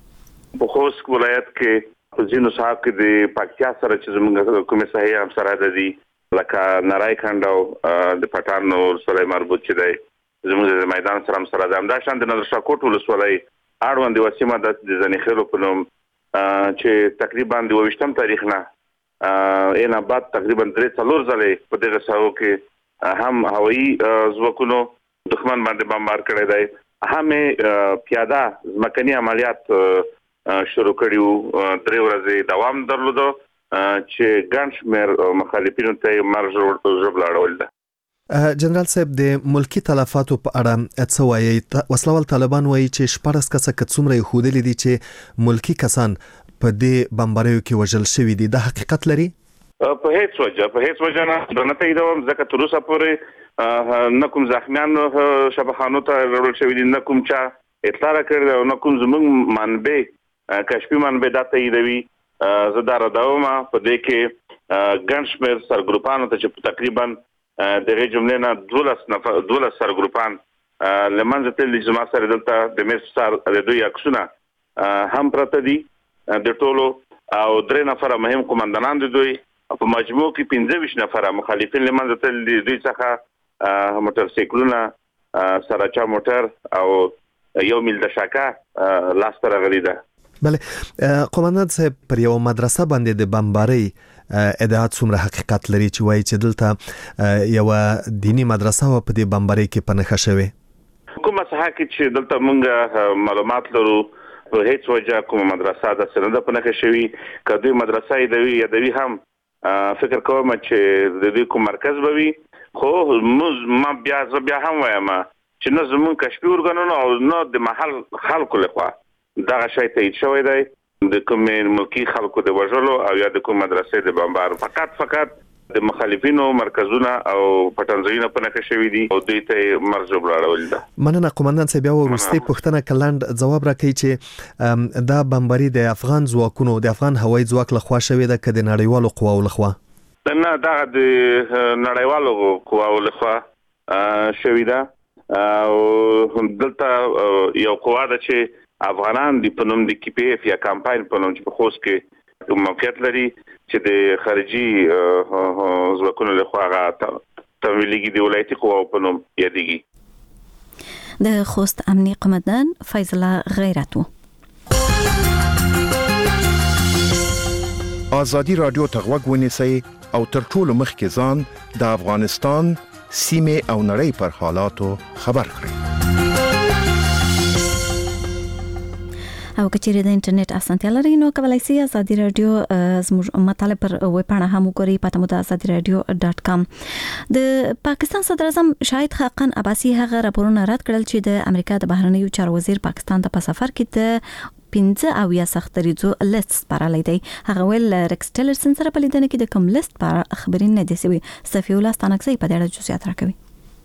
په خوست ولایت کې په ځینو ساحو کې د پکتیا سره چې زموږ کومې ساحې هم سره دي لکه نری کانډا او د پټان ولسوالۍ مربوط چې دی زموږ د میدان سره هم سره ده. همداشان د نادر شاه کوټ ولسوالۍ اړوند یوه سیمه ده د زنخېلو په نوم چې تقریبا د اوویشتم تاریخ نه ان بعد تقریبا درې څلور ځلې په دغه ساحو کې هم هوایي ځواکونو دښمن باندې بمبار کړی دی هم پیاده ځمکني عملیات شروع کړي وو. درې ورځې دوام درلوده چې ګڼ شمېر مخالفینو ته مرګ ژوبله اړول ده. جنرال صاحب د ملکی تلفاتو په اړه څه وایي؟ وسلوال طالبان وایي چې شپږ کسه که څومره یې ښودلي دي چې ملکی کسان په دې بمباریو کې وژل شوي دي، دا حقیقت لري؟ په هیڅ وجه په هیڅ وجه نه نه تاییدوم ځکه تر اوسه پورې نه کوم زخمیان شفاخانو ته وړل شوي دي، نه کوم چا اطلاع راکړې او نه کوم زموږ منبع کشفي منبع دا تاییدوي. زه دا ردوم په دې کې ګڼ شمېر سرګروپانو ته چې تقریبا دغه جملې نه دولس نفر دولس سرګروپان لمنځه تللي چې زما سره دلته د مېز سر د دوی عکسونه هم پرته دي د ټولو او درې نفره مهم قومندانان دي دوی په مجموع کې پنځه ویشت نفره مخالفین لمنځه تللي دوی څخه موټر سایکلونه سراچا موټر او یو میل د شاکه لاس ته راغلي ده. بله قومندان صاحب پر یو مدرسه باندې د بمبارۍ ادعات څومره حقیقت لري چې وایي چې دلته یو دینی مدرسه و په دې بمبارۍ کې په نښه شوې؟ کومه ساحه کې چې دلته موږ معلومات لرو په هیڅ وجه کومه مدرسه داسې نه ده په نښه شوې. که دوی مدرسه یادوي یادوي هم فکر کوم چې د دوی کوم مرکز به وي، خو ما بیا زه بیا هم وایم چې نه زموږ کشفي ارګانونو او نه د محل خلکو لخوا دغه شی تایید شوی دی د کومې ملکی خلکو د وژلو او یا د کوم مدرسې د بمبار. فقط فقط د مخالفینو مرکزونه او پټنځایونه په نښه شوي دي او دوی ته مرګ ژوبله اړولې ده. مننه قومندان صاحب. بیا وروستۍ پوښتنه که لنډ ځواب راکړئ چې دا بمباري د افغان ځواکونو د افغان هوایي ځواک لخوا شوې ده که د نړیوالو قواو لخوا؟ نه دغه د نړیوالو قواو لخوا شوې ده او دلته یو قوا ده چې افغانان دی په نوم د کی پی اف یا کمپاین په نوم چې په خوست کې موقعیت لري چې د خارجي ځواکونو لخوا هغه تمویلېږي د ولایتي قواو په نوم یادېږي. د خوست امنیه قومندان فیض الله غیرت و. آزادی رادیو ته غوږ ونیسئ او تر ټولو مخکې ځان د افغانستان سیمې او نړۍ پر حالاتو خبر کړئ. او کچېرې د انټرنیټ اسانتیا لري نو کولای شئ ازادي رادیو زموږ مطالب پر ویب پاڼه هم وګورئ پته مو د ازادي رادیو ډاټ کام. د پاکستان صدر اعظم شاهد خاقان عباسي هغه راپورونه رد کړل چې د امریکا د بهرنیو چارو وزیر پاکستان ته په سفر کې د پنځه او یا سخت ریزو لیست سپارلی دی. هغه ویل ریکس ټیلرسن سره په لیدنه کې د کوم لیست په خبرې نه دي سوي. صفی الله ستانکزی په دې اړه جزئیات راکوي.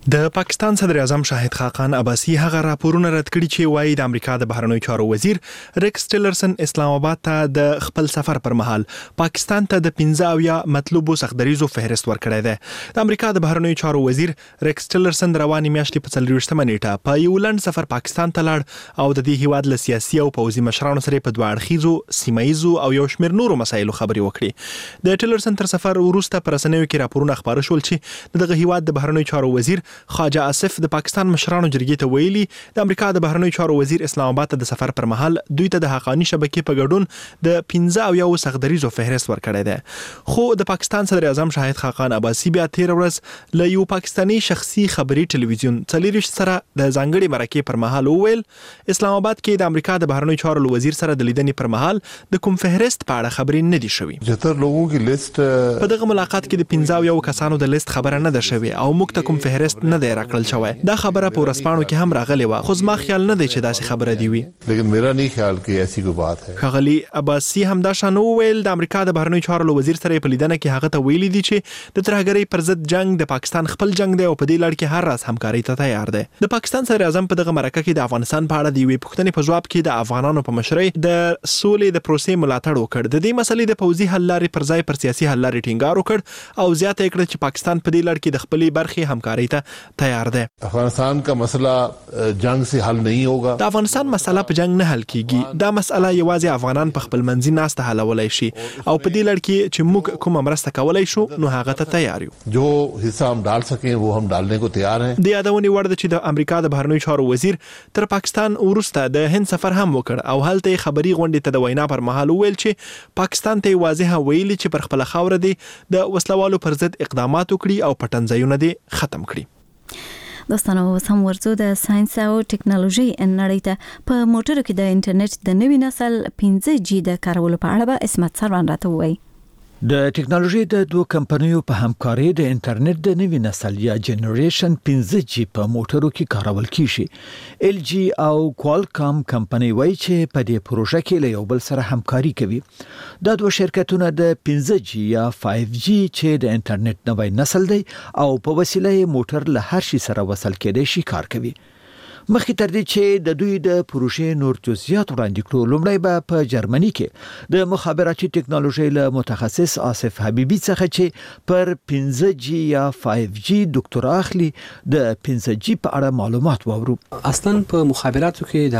د پاکستان صدر اعظم شاهد خاقان عباسی هغه راپورونه رد کړي چې وایي د امریکا د بهرنیو چارو وزیر ریکس ټیلرسن اسلام آباد ته د خپل سفر پر مهال پاکستان ته د پنځه اویا مطلوبو سختدریزو فهرست ورکړی دی. د امریکا د بهرنیو چارو وزیر ریکس ټیلرسن د روانې میاشتې په څلرویشتمه نیټه په یو لنډ سفر پاکستان ته لاړ او د دې هیواد له سیاسي او پوځي مشرانو سره په دوه اړخیزو سیمایزو او یو شمېر نورو مسایلو خبرې وکړي. د ټیلرسن تر سفر وروسته پر رسنیو کې راپورونه خبره شول چې دغه هیواد د بهرنیو چارو وزیر خواجه آصف د پاکستان مشرانو جرګې ته ویلي د امریکا د بهرنیو چارو وزیر اسلام آباد ته د سفر پر مهال دوی ته د حقانی شبکې په ګډون د پنځه اویا سختدریزو فهرست ورکړی دی. خو د پاکستان صدر اعظم شاهد خاقان عباسی بیا تیر ورځ له یو پاکستانی شخصي خبري ټلویزیون څلورویشت سره د ځانګړي مرکې پر مهال وویل اسلام آباد کې د امریکا د بهرنیو چارو وزیر سره د لیدنې پر مهال د کوم فهرست په اړه خبرې نه دي شوې. زیاتره لوګو کې لیست په دغه ملاقات کې د پنځه اویا کسانو د لیست خبره نه ده شوې او موږ ته کوم فهرست نه دی راکړل شوی. دا خبره په ورسپانو کې هم راغلی و خو زما خیال نه دی چې داسې خبره دی وي. لیکن میرا نه خیال کې ایسی کوئی بات ہے. ښاغلي عباسی هم دا شانو ویل د امریکا د بهرنیو چارو وزیر سره په لیدنه کې هغه ته ویلي دي چې د ترهګرۍ پر ضد جنگ د پاکستان خپل جنگ دی او په دې لړ کې هر راز همکاري ته تیار دی. د پاکستان صدر اعظم په دغه مرکه کې د افغانستان په اړه د یوې پوښتنې په جواب کې د افغانانو په مشرۍ د سولې د پروسې ملاتړ وکړ. د دې مسلې د پوځي حل لارې پر ځای پر سیاسي حل لارې ټینګار وکړ او زیاته یې کړه چې پاکستان په دې لړ کې د خپلې برخې همکاري ته تیار دی. افغانستان کا مسئلہ جنگ سے حل نہیں ہوگا. د افغانستان مسله په جنگ نه حل کیږي. دا مسله یوازې افغانان په خپل منځي ناسته حلولای شي او په دې لړ کې چې موږ کومه مرسته کولای شو نو هغه ته تیار یو. جو حصہ هم ډال سکیں وہ هم ډالنے کو تیار ہیں. د یادونې وړ ده چې د امریکا د بهرنیو چارو وزیر تر پاکستان ورسته د هند سفر هم وکړ او هلته خبري غونډې ته د وینا پر مهال ویل چې پاکستان ته واضح ویلي چې پر خپل خاور دی د وسلوالو پر ضد اقدامات وکړي او پټنځایونه دي ختم کړي. دوستانو سم ورزو د ساينس او ټکنالوژي نړۍ ته په موټرو کې د انټرنیټ د نوي نسل پنځه جی د کارولو په اړه به اسمت سروان راته وایي. د ټکنالوژي د دوه کمپنیو په همکارۍ د انټرنیټ د نوي نسل یا جنریشن پنځه جی په موټرو کې کارول کیږي. ال جی او کوالکام کمپنی وایي چې په دې پروژه کې له یو بل سره همکاري کوي. دا دوه شرکتونه د پنځه جی یا پنځه جی چې د انټرنیټ نوی نسل دی او په وسیله موټر له هر شي سره وصل کېدای شي کار کوي. مخکې تر دې چې د دوی د پروژې نور جزئیات وړاندې کړو لومړی به په جرمني کې د مخابراتي ټکنالوژي له متخصص آصف حبیبي څخه چې پر پنځه جی یا پنځه جی ډاکټرا اخلي د پنځه جی په اړه معلومات واورو. اصلا په مخابراتو کې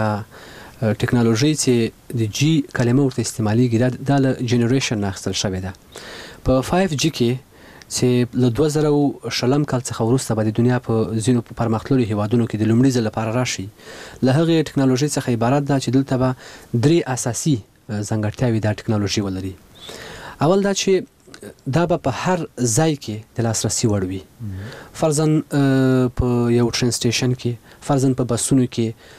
د ټکنالوژي چې د جی کلمه ورته استعماليږي دا د جنریشن نه اخیستل شوې ده. په پنځه جی کې چې له دوه زره شلم کال څخه وروسته به د دنیا په ځینو پرمختللو هیوادونو کې د لومړي ځل لپاره راشي. له هغې ټکنالوژي څخه عبارت ده چې دلته به درې اساسي ځانګړتیاوې د ټکنالوژي ولري. اول دا چې دا به په هر ځای کې د لاسرسي وړ وي. فرضاً په یو ټرین سټیشن کې، فرضاً په بسونو کې،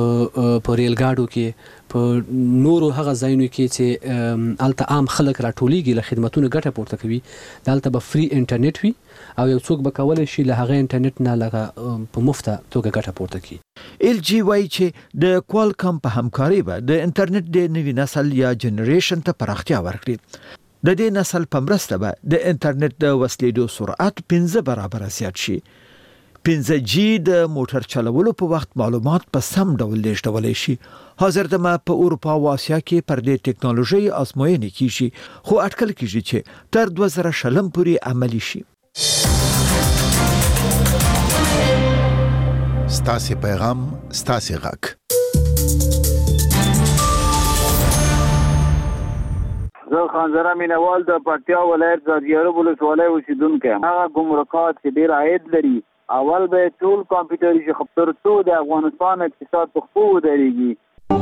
په په ریل ګاډو کې، په نورو هغه ځایونو کې چې الته عام خلک راټولیږي له خدماتونو ګټه پورته کوي دلته به فری انټرنیټ وي او یو څوک به کولای شي له هغه انټرنیټ نه لکه په مفته توګه ګټه پورته کړي. ال جی وایي چې د کوالکام په همکاري به د انټرنیټ د نوي نسل یا جنریشن ته پراختیا ورکړي. د دې نسل په مرسته به د انټرنیټ د وسلیدو سرعت پنځه برابر زیات شي. پنځه جی د موټر چلولو په وخت معلومات په سم ډول لیږدولی شي. حاضر دمه په اروپا او اسیا کې پر دې ټکنالوژي ازموینې کیږي خو اټکل کیږي چې تر دوه زره شلم پورې عملی شي. ستاسو پیغام ستاسو غږ. زه خانزره مینوال د پکتیا ولایت زاګیرو ولسوالۍ اوسیدونکی یم. هغه ګمرکات چې ډیر عاید لري اول به ټول کمپیوټري شي خبر څو د افغانستان اقتصاد په خو ودرېږي.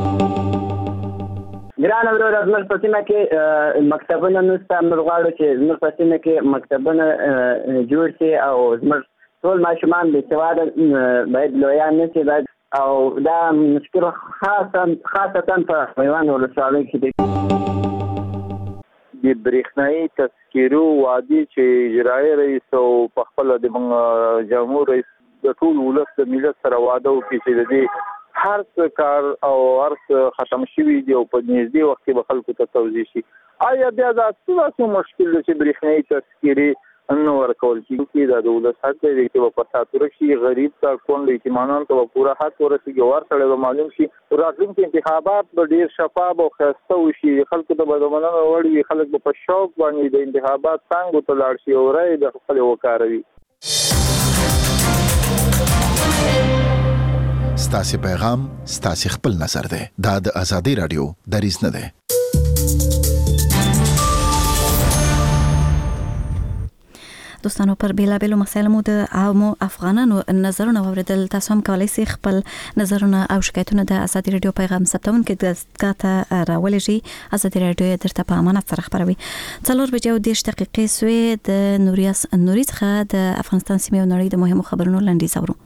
ګران ورور زموږ په سیمه کې مکتبونه نشته. موږ غواړو چې زموږ په سیمه کې مکتبونه جوړ شي او زموږ ټول ماشومان بېسواده باید لویان نه شي باید او دا مشکل خاصه خاصتا په میوند ولسوالۍ کې دی. د برېښنایي تذکیرو وادي چې اجرایي رئیس او په خپل د جمهور رئیس د ټول ولس د ملت سره واده وکړي چې د دې هر څه کار او هر څه ختم شوي دي او په نږدې وخت کې به خلکو ته توضیح شي. آیا بیا دا څه مشکل دی چې برېښنایي تذکیرې نو ورکول کیږي دا د ولس حق دی چې په فساد ورشي غریب ته کون لیتمانان ته پورا حق ورسیږي ورسره معلوم شي راتلونکي انتخابات به ډیر شفاف او خسته وشي خلکو ته بدمنه وړي خلک په شوق باندې د انتخابات څنګه ته لاړ شي او رائے د خپل وکاروي ستاسو پیغام ستاسو خپل نظر دی دا د ازادي رادیو دریز نه دی. دوستانو پر بیلا بیلو مسایلو د عامو افغانانو نظرونه اوریدل تاسو هم کولای شئ خپل نظرونه او شکایتونه د ازادي رادیو پیغام ثبتون کې دغه راولې شي ازادي رادیو درته په امانت سره خبروي. څلور بجو دیش دقیقې سوې د نوریاس نوریز څخه د افغانستان سیمې او نړۍ د مهمو خبرونو لنډیز اورو.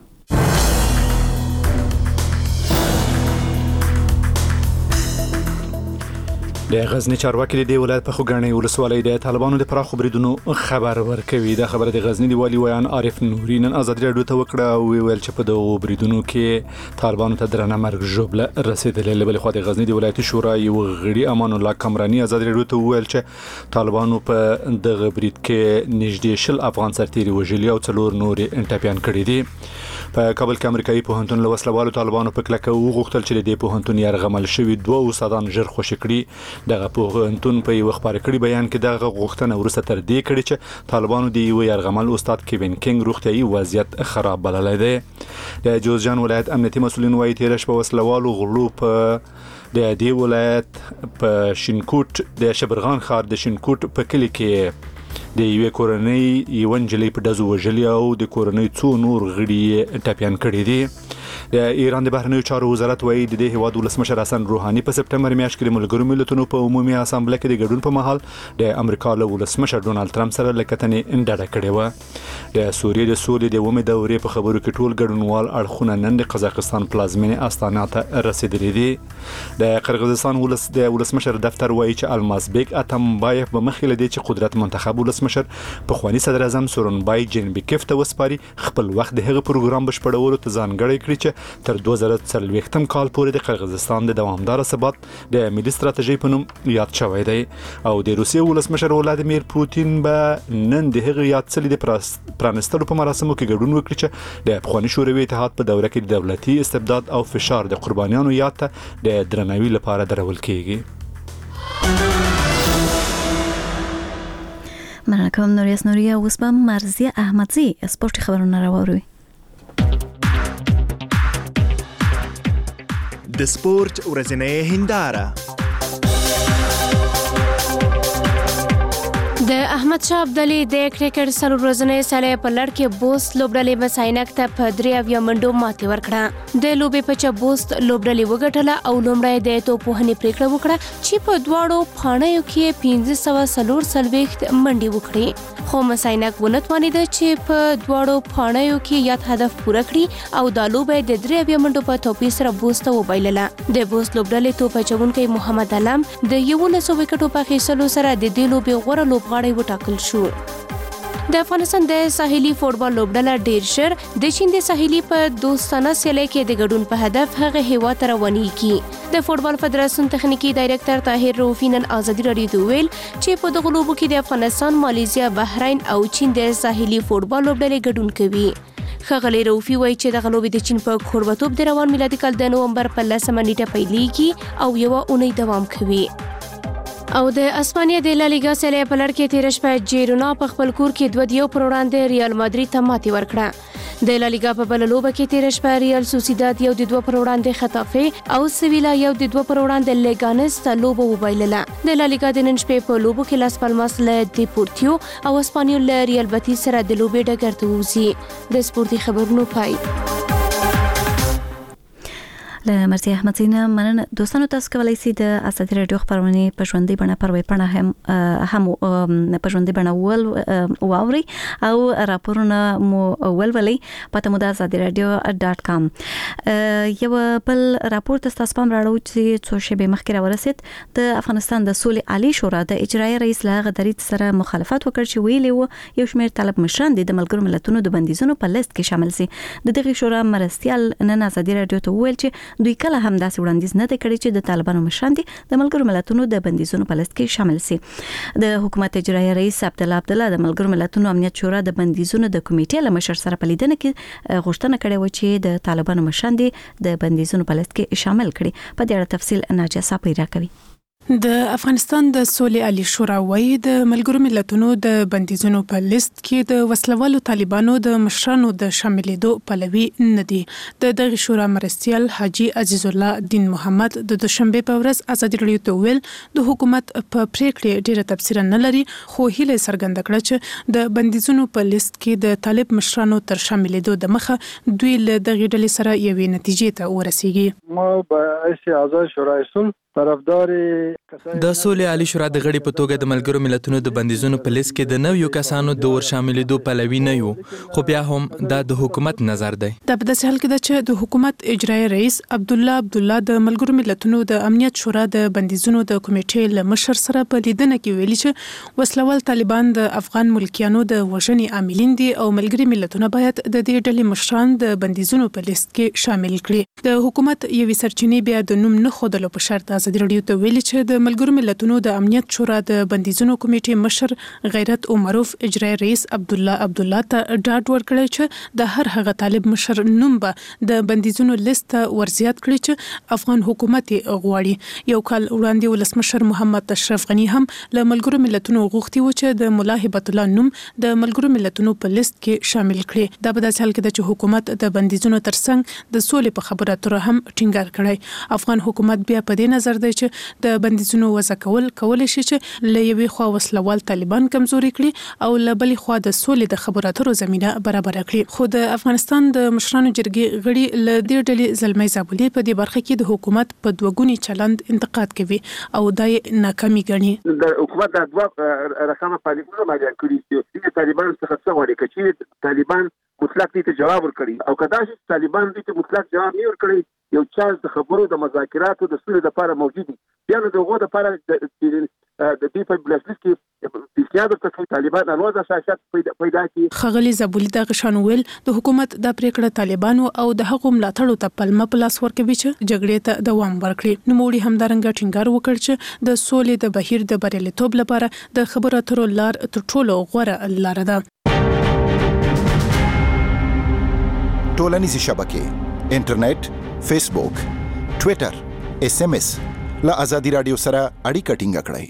د غزنی چارواکي د ولایت په خوګنۍ ولسوالۍ د طالبانو د پراخو بریدونو خبر ورکوي. د خبره د غزنی دی والی ویان عارف نوري نن ازادي رادیو ته وکړه او ویل چې په دغه بریدونو کې طالبانو ته درنه مرګ ژوبله رسیدلې. بل خو د غزنی دی ولایت شورا یو غړي امان الله کمرانی ازادي رادیو ته ویل چې طالبانو په دغه برید کې نږدې شل افغان سرتیري وژلي او څلور نور انټاپیان کړي دي. په کابل کې امریکایي پوهنتون له وسلوالو طالبانو په کلکه وغوښتل چې د پوهنتون یرغمل شوی دوه استادان ژر خوشی کړي. دغه پوهنتون په یو خبر کړي بیان کې دغه غوښتنه ورسته تر دې کړي چې طالبانو د یو یرغمل استاد کیوین کینګ روغتيایي وضعیت خراب بللی دی. د جوزجان ولایت امنیتي مسولین وايي تیرش په وسلوالو غلو په د دې ولایت په شینکوټ د شبرغان ښار د شینکوټ په کلی کې د یو کورنۍ یو نجلۍ په دزو وژلي او د کورنۍ څو نور غړي ټاپیان کړي دي. د ایران د بهرنیو چارو وزارت وايي د دې هیواد ولسمشر حسن روحاني په سپټمبر میاشت کې د ملګرو ملتونو په عمومي اسامبله کې د ګډون په مهال د امریکا له ولسمشر ډونالد ټرمپ سره لکتنې انډاډه کړې و. د سوریې د سولې د ومه دورې په خبرو کې ټول ګډونوال اړخونه نن د قزاقستان پلازمینه استانا ته رسیدلي دي. د قرغیزستان ولس د ولسمشر دفتر وايي چې المازبیک اتمبایف به مخکې لدی چې قدرت منتخب ولسمشر په خواني صدر اعظم سورنبای جنبیکف ته وسپاري خپل وخت د هغه پروګرام بشپړولو ته ځانګړی کړی چې تر دوه زره څلوېښتم کال پورې د قرغیزستان د دوامدار ثبات د ملي ستراتیژي په نوم یاد شوی دی. او د روسیې ولسمشر ولادیمیر پوتین به نن د هغه یاد څلي د پرانستلو په مراسمو کې ګډون وکړي چې د افغاني شوروي اتحاد په دوره کې د دولتي استبداد او فشار د قربانیانو یاد ته د درناوي لپاره درول کیږي. مننه کوم نوریاس نوریا. اوس به مرزیه احمدزی سپورت خبرونه راوړي. د سپورت ورځنۍ هنداره. د احمد شاه ابدالي د کرکټ سر ورځنۍ سالې په لړ کې بوست لوبډلې مساینک ته په درې اویا منډو ماتې ورکړه. د لوبې په چا بوست لوبډلې وګټله او لومړی د توپوهنې پریکړه وکړه چې په دواړو پاڼیو کې پنځه سوه څلور څلوېښت منډې وکړي، خو مساینک ونه توانېده چې په دواړو پاڼیو کې یاد هدف پوره کړي او دا لوبه د درې اویا منډو په توپیر سره بوست ته وبایلله. د بوست لوبډلې توپ اچونکی محمد علم د یولسو وکټو په اخیستلو سره د دې لوبې غوره لوبغاړی وټاکل شو. د افغانستان د ساحلي فوټبال لوبډله ډیر ژر د چین د ساحلي په دوستانه سیالۍ کې د ګډون په هدف هغه هیواد ته روانېږي. د فوټبال فدراسیون تخنیکی ډایریکټر طاهر رؤفي نن ازادي رادیو ته ویل چې په دغه لوبو کې د افغانستان، مالیزیا، بحرین او چین د ساحلي فوټبال لوبډلې ګډون کوي. ښاغلی رؤفي وایي چې دغه لوبې د چین په کوربتوب د روان میلادي کال د نومبر په لسمه نیټه پیلېږي او یوه اونۍ دوام کوي. او د اسپانیا د لالیګا سیالۍ په لړ کې تېره شپه جیرونا په خپل کور کې دوه دیو پر وړاندې ریال مادرید ته ماتې ورکړه. د لالیګا په بله لوبه کې تېره شپه ریال سوسیداد یو د دوه پر وړاندې خطافه او سویلا یو د دوه پر وړاندې لیګانس ته لوبه وبایلله. د لالیګا د نن شپې په لوبو کې لاس پالماس له دیپورتیو او اسپانیول له ریال بتیس سره د لوبې ډګر ته وځي. د سپورتي خبرونو پای. له مرزیه احمدزی نه مننه. دوستانو تاسو کولای شئ د ازادي رادیو خبرونه په ژوندۍ بڼه پر ویب پاڼه هم هم په ژوندۍ بڼه ول واوري او راپورونه مو ولولئ. پته مو د ازادي رادیو ډاټ کام. یو بل راپور تاسو پام راړو چې څو شپې مخکې راورسید د افغانستان د سولې عالی شورا د اجرایي رئیس له غدریت سره مخالفت وکړ چې ویلي وو یو شمېر طلب مشران د ملګرو ملتونو د بندیزونو په لیست کې شامل سي. د دغه شورا مرستيال نن ازادي رادیو ته ویل چې دوی کله هم داسې وړاندیز نه دی کړی چې د طالبانو مشران دي د ملګرو ملتونو د بندیزونو په لیست کې شامل سي. د حکومت اجرایي رئیس عبدالله عبدالله د ملګرو ملتونو امنیت شورا د بندیزونو د کمیټې له مشر سره په لیدنه کې غوښتنه کړې و چې د طالبانو مشران دي د بندیزونو په لیست کې شامل کړي. په دې اړه تفصیل ناجیه صاحب راکوي. د افغانستان د سولې عالی شورا وايي د ملګرو ملتونو د بندیزونو په لیست کې د وسلوالو طالبانو د مشرانو د شاملېدو پلوي نه دي. د دغه شورا مرستیال حاجی عزیز الله دین محمد د دوشنبه په ورځ ازادي راډیو ته ویل د حکومت په پریکړې ډیره تفسیر نه لري، خو هیله څرګنده کړه چې د بندیزونو په لیست کې د طالب مشرانو تر شاملېدو د مخه دوی له دغه ډلې سره یوې نتیجې ته ورسیږي. ما به اسی آزاد شورای صلح طرفدار د سولې عالی شورا د غړي په توګه د ملګرو ملتونو د بندیزونو په لیست کې د نویو کسانو د ور شاملېدو پلوي نه یو، خو بیا هم دا د حکومت نظر دی. دا په داسې حال کې ده چې د حکومت اجرایي رئیس عبدالله عبدالله د ملګرو ملتونو د امنیت شورا د بندیزونو د کمیټې له مشر سره په لیدنه کې ویلي چې وسلوال طالبان د افغان ملکیانو د وژنې عاملین دي او ملګري ملتونه باید د دې ډلې مشران د بندیزونو په لیست کې شامل کړي. د حکومت یوې سرچینې بیا د نوم نه ښودلو په شرط ازادي راډیو ته ویلي چې د ملګرو ملتونو د امنیت شورا د بندیزونو کمیټې مشر غیرت عمروف اجرایي رئیس عبدالله عبدالله ته ډاډ ورکړی چې د هر هغه طالب مشر نوم به د بندیزونو لیست ته ورزیات کړي چې افغان حکومت غواړي. یو کال وړاندې ولسمشر محمد اشرف غنی هم له ملګرو ملتونو غوښتي و چې د ملا هبت الله نوم د ملګرو ملتونو په لیست کې شامل کړي. دا په داسې حال کې ده چې حکومت د بندیزونو ترڅنګ د سولې په خبرو اترو هم ټینګار کړی. افغان حکومت بیا په دې نظر دی چې د بندیزونو وضع کول کولای شي چې له یوې خوا وسلوال طالبان کمزوري کړي او له بلې خوا د سولې د خبرو اترو زمينه برابر کړي. خو د افغانستان د مشرانو جرګې غړي له دې ډلې زلمي زابلي په دې برخه کې د حکومت په دوګونی چلند انتقاد کوي او دای ناکامي ګڼي. د حکومت د دوه رقمه فعالیتونه باندې کړی چې طالبان څخه څه وړي چې طالبان مطلق دې ته جواب ورکړي او کدا چې طالبان دې ته مطلق جواب نه ورکړي یو چانس د خبرو د مذاکراتو د سولې لپاره موجود دي. بیا نو دغه د لپاره د دې په بلاسلیس کې د سیاست په طالبان اروز اساسات پیدا کی. خغلی زابلی د غشان ویل د حکومت د پریکړه طالبانو او د حقوق ملاتړو ته پلمه پلاس ورکوي چې جګړې ته دوام ورکړي. نو موړي همدارنګه ټینګار وکړ چې د سولې د بهیر د بریالیتوب لپاره د خبرو اترو لار تر ټولو غوره لار ده. ټولنیزې شبکې انټرنیټ، فیسبوک، ټوئیټر، اس ام اس له ازادي رادیو سره اړیکه ټینګه کړئ.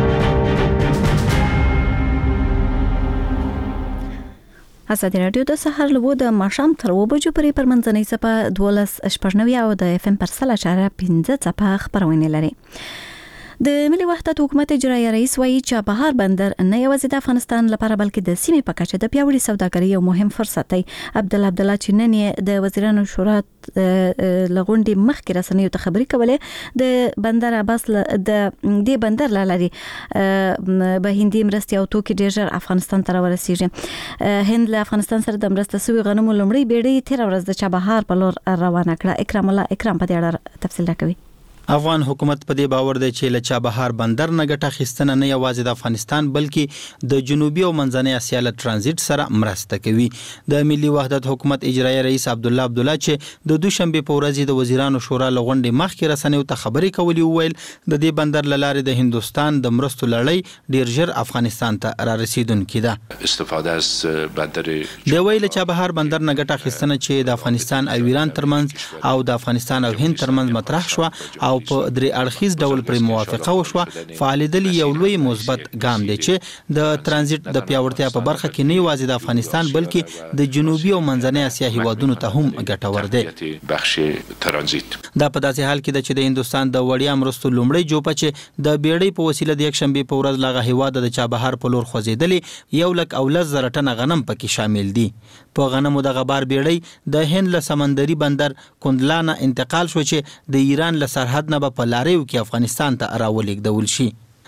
ازادي رادیو د سحر له د ماښام تر اوه بجو پورې پر منځنۍ څپه دولس شپږ نوي او د اف ام پر سل اشاره پنځه څپه خبرونه لري. د ملي وحدت حکومت اجرایي رئیس وایي چې بهار بندر نه یوازې د افغانستان لپاره بلکې د سیمې په کچه د پیاوړي سوداګرۍ یو مهم فرصت دی. عبدالله عبدالله چې نن یې د وزیرانو شورا لغونډې مخکې رسنیو ته خبرې کولې د بندر عباس د دې بندر لاري به هندي مرستې او توکي ډېر ژر افغانستان ته ورسیږي. هند له افغانستان سره د مرسته سوي غنمو لومړی بیړۍ تیر ورځ د چابهار په لور روانه کړه. اکرام الله اکرام په دې اړه تفصیل راکوي. افغان حکومت په دې باور دی چې له چابهار بندر نه ګټه اخیستنه نه یوازې د افغانستان بلکې د جنوبي او منځنۍ اسیا له ترانزیت سره مرسته کوي. د ملي وحدت حکومت اجرایي رئیس عبدالله عبدالله چې د دوشنبه په ورځ د وزیرانو شورا لغونډې مخکې رسنیو ته خبرې کولې وویل د دې بندر لارې د هندستان د مرستو لړۍ ډیر ژر افغانستان ته را رسیدونکې ده. استفاده از بندر د ویل چابهار بندر نه ګټه اخیستنه چې د افغانستان او ایران ترمنځ او د افغانستان او هند ترمنځ مطرح شو او په درې اړخیز ډول پر موافقه وشوه فعالیدل یو لوی مثبت ګام دی چې د ترانزیت د پیاوړتیا په برخه کې نه یوازې د افغانستان بلکې د جنوبي او منځنۍ اسیا هیوادونو ته هم ګټور دی. بخش ترانزیت دا په داسې حال کې ده چې د هندستان د وړیا مرستو لومړی جوپه چې د بیړۍ په وسیله د یک شنبه په ورځ لغه هیواد د چابهار په لور خوځېدلې یو لک او لس زره ټنه غنم پکې شامل دي. په غنمو د غبار بیړۍ د هند له سمندري بندر کندلا نه انتقال شو چې د ایران له سرحد نه په لاریو کې افغانستان ته راولېږدول شي.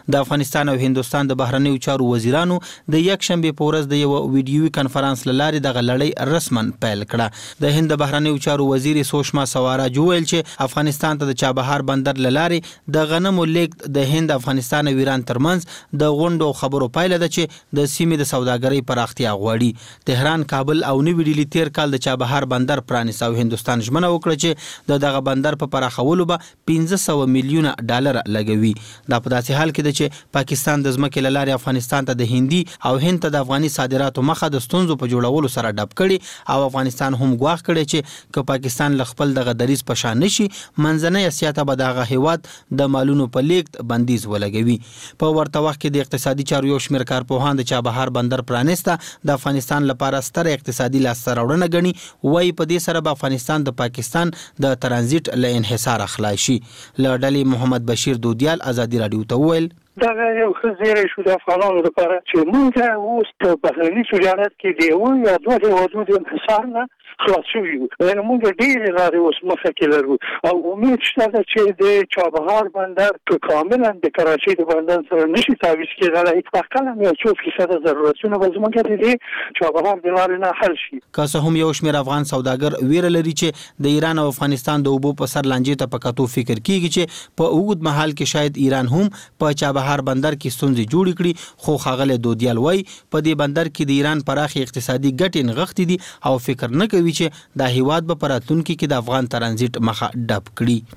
د افغانستان او هندستان د بهرنیو چارو وزیرانو د یک شنبه په ورځ د یو ویډیوي کانفرنس لارې د غلړۍ رسمن پیل کړه. د هند بهرنیو چارو وزیر سوشما سواراج ویل چې افغانستان ته د چابهار بندر لارې د غنمو لیږد د هند، افغانستان او ایران ترمنځ د غونډو خبرو پایله ده چې د سیمې د سوداګرۍ پراختیا غواړي. تهران، کابل او نوی ډیلی تیر کال د چابهار بندر پرانیست او هندستان ژمنه وکړه چې د دغه بندر په پراخولو به پنځه سوه میلیونه ډالر لګوي. دا په داسې حال کې ده چې پاکستان د ځمکې له لارې افغانستان ته د هندي او هند ته د افغاني صادراتو مخه د ستونزو په جوړولو سره ډب کړي او افغانستان هم ګواښ کړی چې که پاکستان له خپل دغه دریځ په شا نشي، منځنۍ اسیا ته به دغه هیواد د مالونو په لیږد بندیز ولګوي. په ورته وخت کې د اقتصادي چارو یو شمېر کارپوهان د چابهار بندر پرانیسته د افغانستان لپاره ستره اقتصادي لاسته راوړنه ګڼي. وایي په دې سره به افغانستان د پاکستان د ترانزیت له انحصار خلاص شي. له ډلې محمد بشیر دودیال ازادي راډیو ته وویل دا یو ښه زیری شو د افغانانو لپاره چې موږ اوس په بهرني تجارت کې د یو یا دوه هېوادونو د انحصار نه خلاص شوي یو. یعنې موږ ډېرې لارې اوس مخه کې لرو او امید شته ده چې د چابهار بندر که کاملا د کراچۍ د بندر سره نشي تعویض کېدلی، اقلا یو څو فیصده ضرورتونه به زموږ د دې چابهار د لارې نه حل شي. که څه هم یو شمېر افغان سوداګر ویره لري چې د ایران او افغانستان د اوبو په سر لانجې ته په کتو فکر کیږي چې په اوږد مهال کې شاید ایران هم په چابهار بندر کې ستونزې جوړې کړي. خو ښاغلی دودیال وایي په دې بندر کې د ایران پراخې اقتصادي ګټې نغښتې دي او فکر نه کوي چې دا هیواد به په راتلونکي کې د افغان ترانزیت مخه ډب کړي.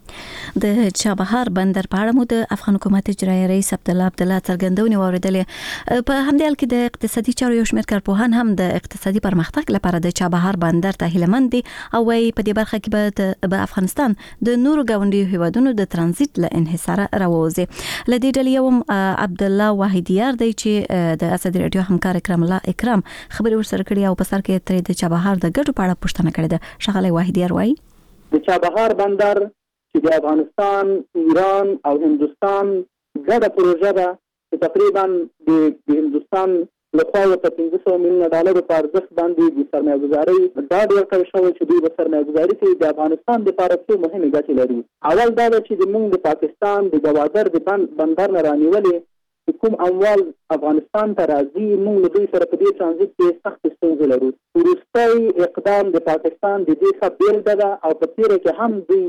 د چابهار بندر په اړه مو د افغان حکومت اجرایي رئیس عبدالله عبدالله څرګندونې واوریدلې. په همدې حال کې د اقتصادي چارو یو شمېر کارپوهان هم د اقتصادي پرمختګ لپاره د چابهار بندر ته هیلهمند دي او وايي په دې برخه کې به افغانستان د نورو ګاونډیو هیوادونو د ترانزیت له انحصار راووځي. له دې ډلې یو عبدالله واحدیار دی چې د ازادي راډیو همکار اکرام الله اکرام خبرې ورسره کړې او په سر کې ترې د چابهار د ګټو په اړه پوښتنه کړې ده. ښاغلی واحدیار وايي د چابهار بندر چې د افغانستان، ایران او هندستان ګډه پروژه ده چې تقریبا د هندستان لخوا په پنځه سوه میلیونه ډالرو په ارزښت باندې د سرمایه‌ګذارۍ ډاډ ورکړی شوی چې دوی به سرمایه‌ګذاري کوي. د افغانستان دپاره څو مهمې ګټې لري. اول دا ده چې موږ د پاکستان د ګوادر د بندر نه رانیولې کوم اموال افغانستان ته راځي، موږ له دوی سره په دې ترانزیت کې سختې ستونزې لرو. وروستی اقدام د پاکستان د دې ښه بېلګه ده او په تېره کې هم دوی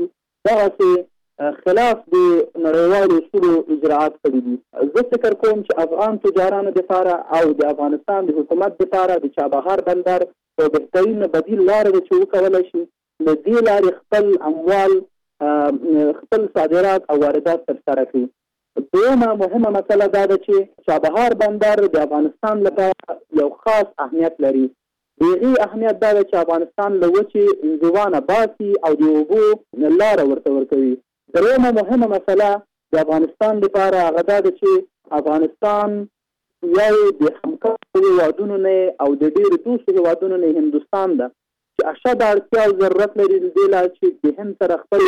دغسې خلاف د نړیوالو اصولو اجراعات کړي دي. زه فکر کوم چې افغان تجارانو دپاره او د افغانستان د حکومت دپاره د چابهار بندر یو بهترین بدیل لاره ده چې وکولی شي له دې لارې خپل اموال، خپل صادرات او واردات ترسره کړي. دویمه مهمه مسله دا ده چې چابهار بندر د افغانستان لپاره یو خاص اهمیت لري. د هغې اهمیت دا ده چې افغانستان له وچې انزوانه باسي او د اوبو لاره ورته ورکوي. دریمه مهمه مسله د افغانستان لپاره هغه دا ده چې افغانستان یو د همکارو هېوادونو نه او د ډېرو دوستو هېوادونو نه هندوستان ده چې اشد اړتیا او ضرورت لري د دې لپاره چې د هند سره خپل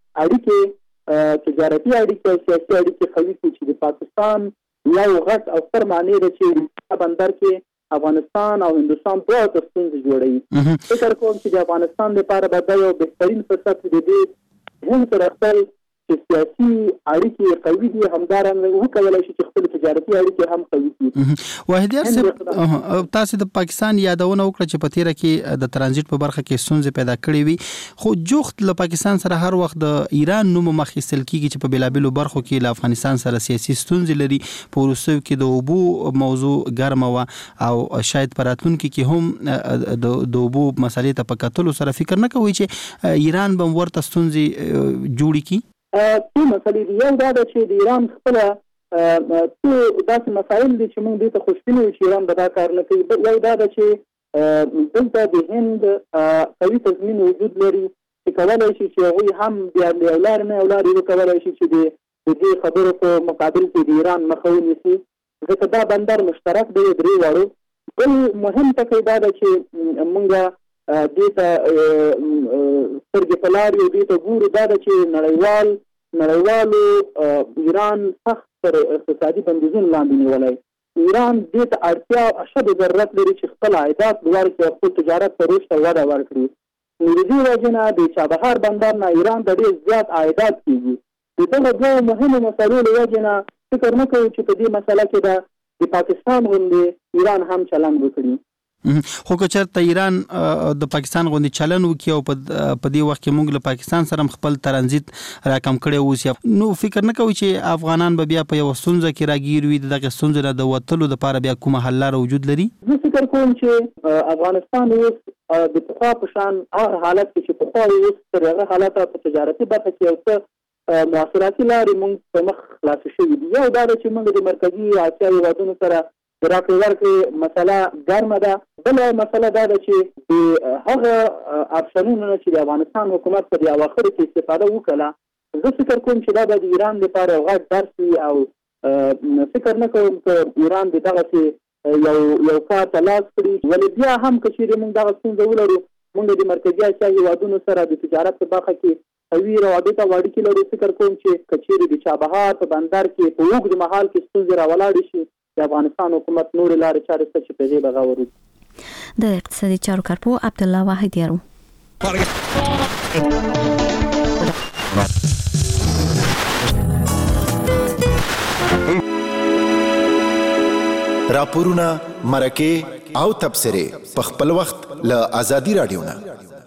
اړیکې، تجارتي اړیکې او سیاسي اړیکې قوي کړي. چې د پاکستان یو غټ او ستر معنی ده چې په بندر کې افغانستان او هندوستان دوه ته ستونزې جوړوي. فکر کوم چې د افغانستان لپاره به دا یو بهترین فرصت د دې هند سره خپل چې سیاسي اړیکې قوي دي همدارنګه وکولی شي چې خپل تجارتي اړیکې هم قوي کړي. واحدیار صاحب، تاسو د پاکستان یادونه وکړه چې په تېره کې د ترانزیت په برخه کې ستونزې پیدا کړې وي، خو جوخت له پاکستان سره هر وخت د ایران نوم مخ ایستل کېږي چې په بېلابېلو برخو کې له افغانستان سره سیاسي ستونزې لري. په وروستیو کې د اوبو موضوع ګرمه وه او شاید په راتلونکي کې هم د اوبو مسلې ته په کتلو سره فکر نه کوي چې ایران به ورته ستونزې جوړې کړي. څو مسلې دي. یو دا ده چې د ایران خپله څو داسې مسایل دي چې موږ دې ته خوشبینه یو چې ایران به دا کار نه کوي. یو دا ده چې دلته د هند قوي تضمین وجود لري چې کولی شي چې هغوی هم بیا د یو لارې نه یو لارې وکولی شي چې د دې خبرو په مقابل کې د ایران مخه ونیسي، ځکه دا بندر مشترک دی درې واړو. بل مهم ټکی دا ده چې موږ دې ته سترګې په لار یو دې ته ګورو، دا ده چې نړیوال نړیوالو ایران سخت پر اقتصادي بندیزونو لاندې نیولی. ایران دې ته اړتیا او اشد ضرورت لري چې خپل عایدات لوړ کړي او خپل تجارت ته رشد او وده ورکړي. نو د دې وجې نه د چابهار بندر نه ایران ته ډېر زیات عایدات کېږي. د دغه دوو مهمو مسلو له وجې نه فکر نه کوو چې په دې مسله کې د پاکستان غوندې ایران هم چلند وکړي. خو که چېرته ایران د پاکستان غوندې چلن وکړي او په دې وخت کې موږ له پاکستان سره خپل ترانزیت راکم کړی اوسي، نو فکر نه کوي چې افغانان به بیا په یوه ستونزه کې راګیر وي، د دغې ستونزې نه د وتلو دپاره بیا کومه حل لاره وجود لري؟ زه فکر کوم چې افغانستان اوس د پخوا په شان هغه حالت کې چې پخوا اوس تر هغه حالته په تجارتي برخه کې یو څه مواصلاتي لارې موږ په مخ خلاصې شوي دي. یو دا ده چې موږ د مرکزي اسیا هېوادونو سره د راکړې ورکړې مسله ګرمه ده. بله مسله دا ده چې د هغه اپشنونو نه چې د افغانستان حکومت په دې اواخرو کې استفاده وکړه، زه فکر کوم چې دا به د ایران لپاره یو غټ درس وي او فکر نه کوم چې ایران د دغسې یو یو کار ته لاس کړي. ولې بیا هم که چېرې موږ دغه ستونزه ولرو، موږ د مرکزي اسیا هېوادونو سره د تجارت په برخه کې قوي روابط او اړیکې لرو. فکر کوم چې که چېرې د چابهار په بندر کې په اوږد مهال کې ستونزې راولاړې شي، د افغانستان حکومت نور لارې چارې شته چې په دې به غور وکړي. د اقتصادي چارو کارپو عبدالله واحد یارو. راپورونه مرکه او تبصره په خپل وخت له آزادي رادیو نه.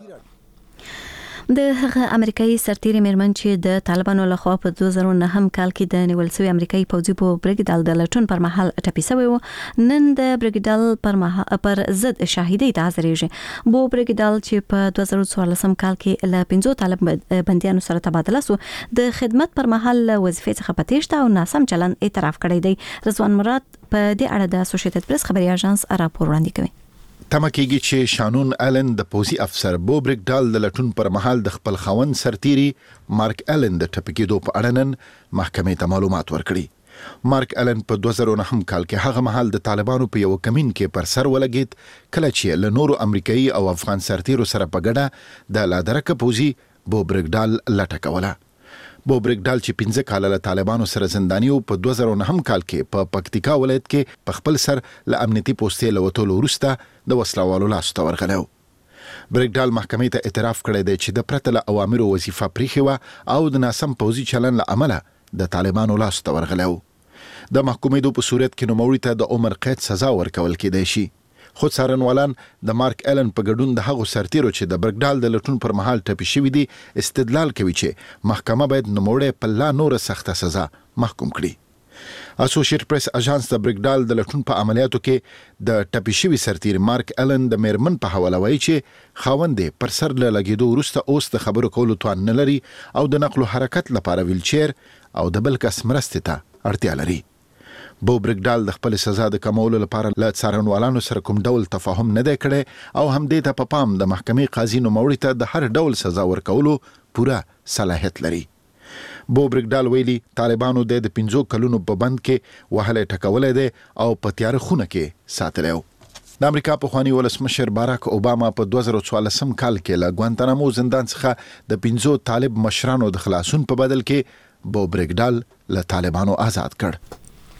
د هغه امریکایي سرتیري میرمن چې د طالبانو لخوا په دوه زره و نهم کال کې د نیول شوی امریکایي پوځي په بریګیډال د لټون پر مهال ټپي شوی و، نن د بریګیډال پر مهال پر ضد شاهدۍ ته حاضرېږي. بو بریګیډال چې په دوه زره و څوارلسم کال کې له پنځو طالب بندیانو سره تبادله شو، د خدمت پر مهال وظیفې څخه په تېښته او ناسم چلند اعتراف کړی دی. رضوان مراد په دې اړه د اسوسییټډ پریس خبري اژانس راپور وړاندې کوي. تمه کېږي چې شانون الن د پوځي افسر بو بریګډال د لټون پر مهال د خپل خاوند سرتیري مارک الن د ټپي کېدو په اړه نن محکمې ته معلومات ورکړي. مارک الن په دوه زره و نهم کال کې هغه مهال د طالبانو په یو کمین کې پر سر ولګید، کله چې له نورو امریکایي او افغان سرتیرو سره په ګډه د لادرکه پوځي بو بریګډال لټه کوله. بو بریګډال چې پنځه کاله له طالبانو سره زنداني و، په دوه زره و نهم کال کې په پکتیکا ولایت کې په خپل سر له امنیتي پوستې له وتلو وروسته د وسلوالو لاسو ته ورغلی و. بریګډال محکمې ته اعتراف کړی دی چې د پرته له اوامرو وظیفه پریښې وه او د ناسم پوځي چلن له امله د طالبانو لاسو ته ورغلی و. د محکومېدو په صورت کې نوموړي ته د عمر قید سزا ورکول کېدی شي. خو څارنوالان د مارک الن په ګډون د هغو سرتیرو چې د بریګډال د لټون پر مهال ټپي شوي دي استدلال کوي چې محکمه باید نوموړی په لا نوره سخته سزا محکوم کړي. اسوسییټډ پریس اژانس د بریګډال د لټون په عملیاتو کې د ټپي شوي سرتیر مارک الن د میرمن په حواله وایي چې خاوند پر سر له لګېدو وروسته اوس د خبرو کولو توان نه لري او د نقل و حرکت لپاره ویلچیر او د بل کس مرستې ته اړتیا لري. بو بریګډال د خپل سزا د کمولو لپاره له څارنوالانو سره کوم ډول تفاهم نه دی کړی او همدې ته په پام د محکمې قاضي نوموړي ته د هر ډول سزا ورکولو پوره صلاحیت لري. بو بریګډال ویلي طالبانو د پنځو کلونو په بند کې وهلی ټکولی دی او په تیاره خونه کې ساتلی و. د امریکا پخواني ولسمشر باراک اوباما په دوه زره و څوارلسم کال کې له ګوانتانامو زندان څخه د پنځو طالب مشرانو د خلاصون په بدل کې بو بریګډال له طالبانو آزاد کړ.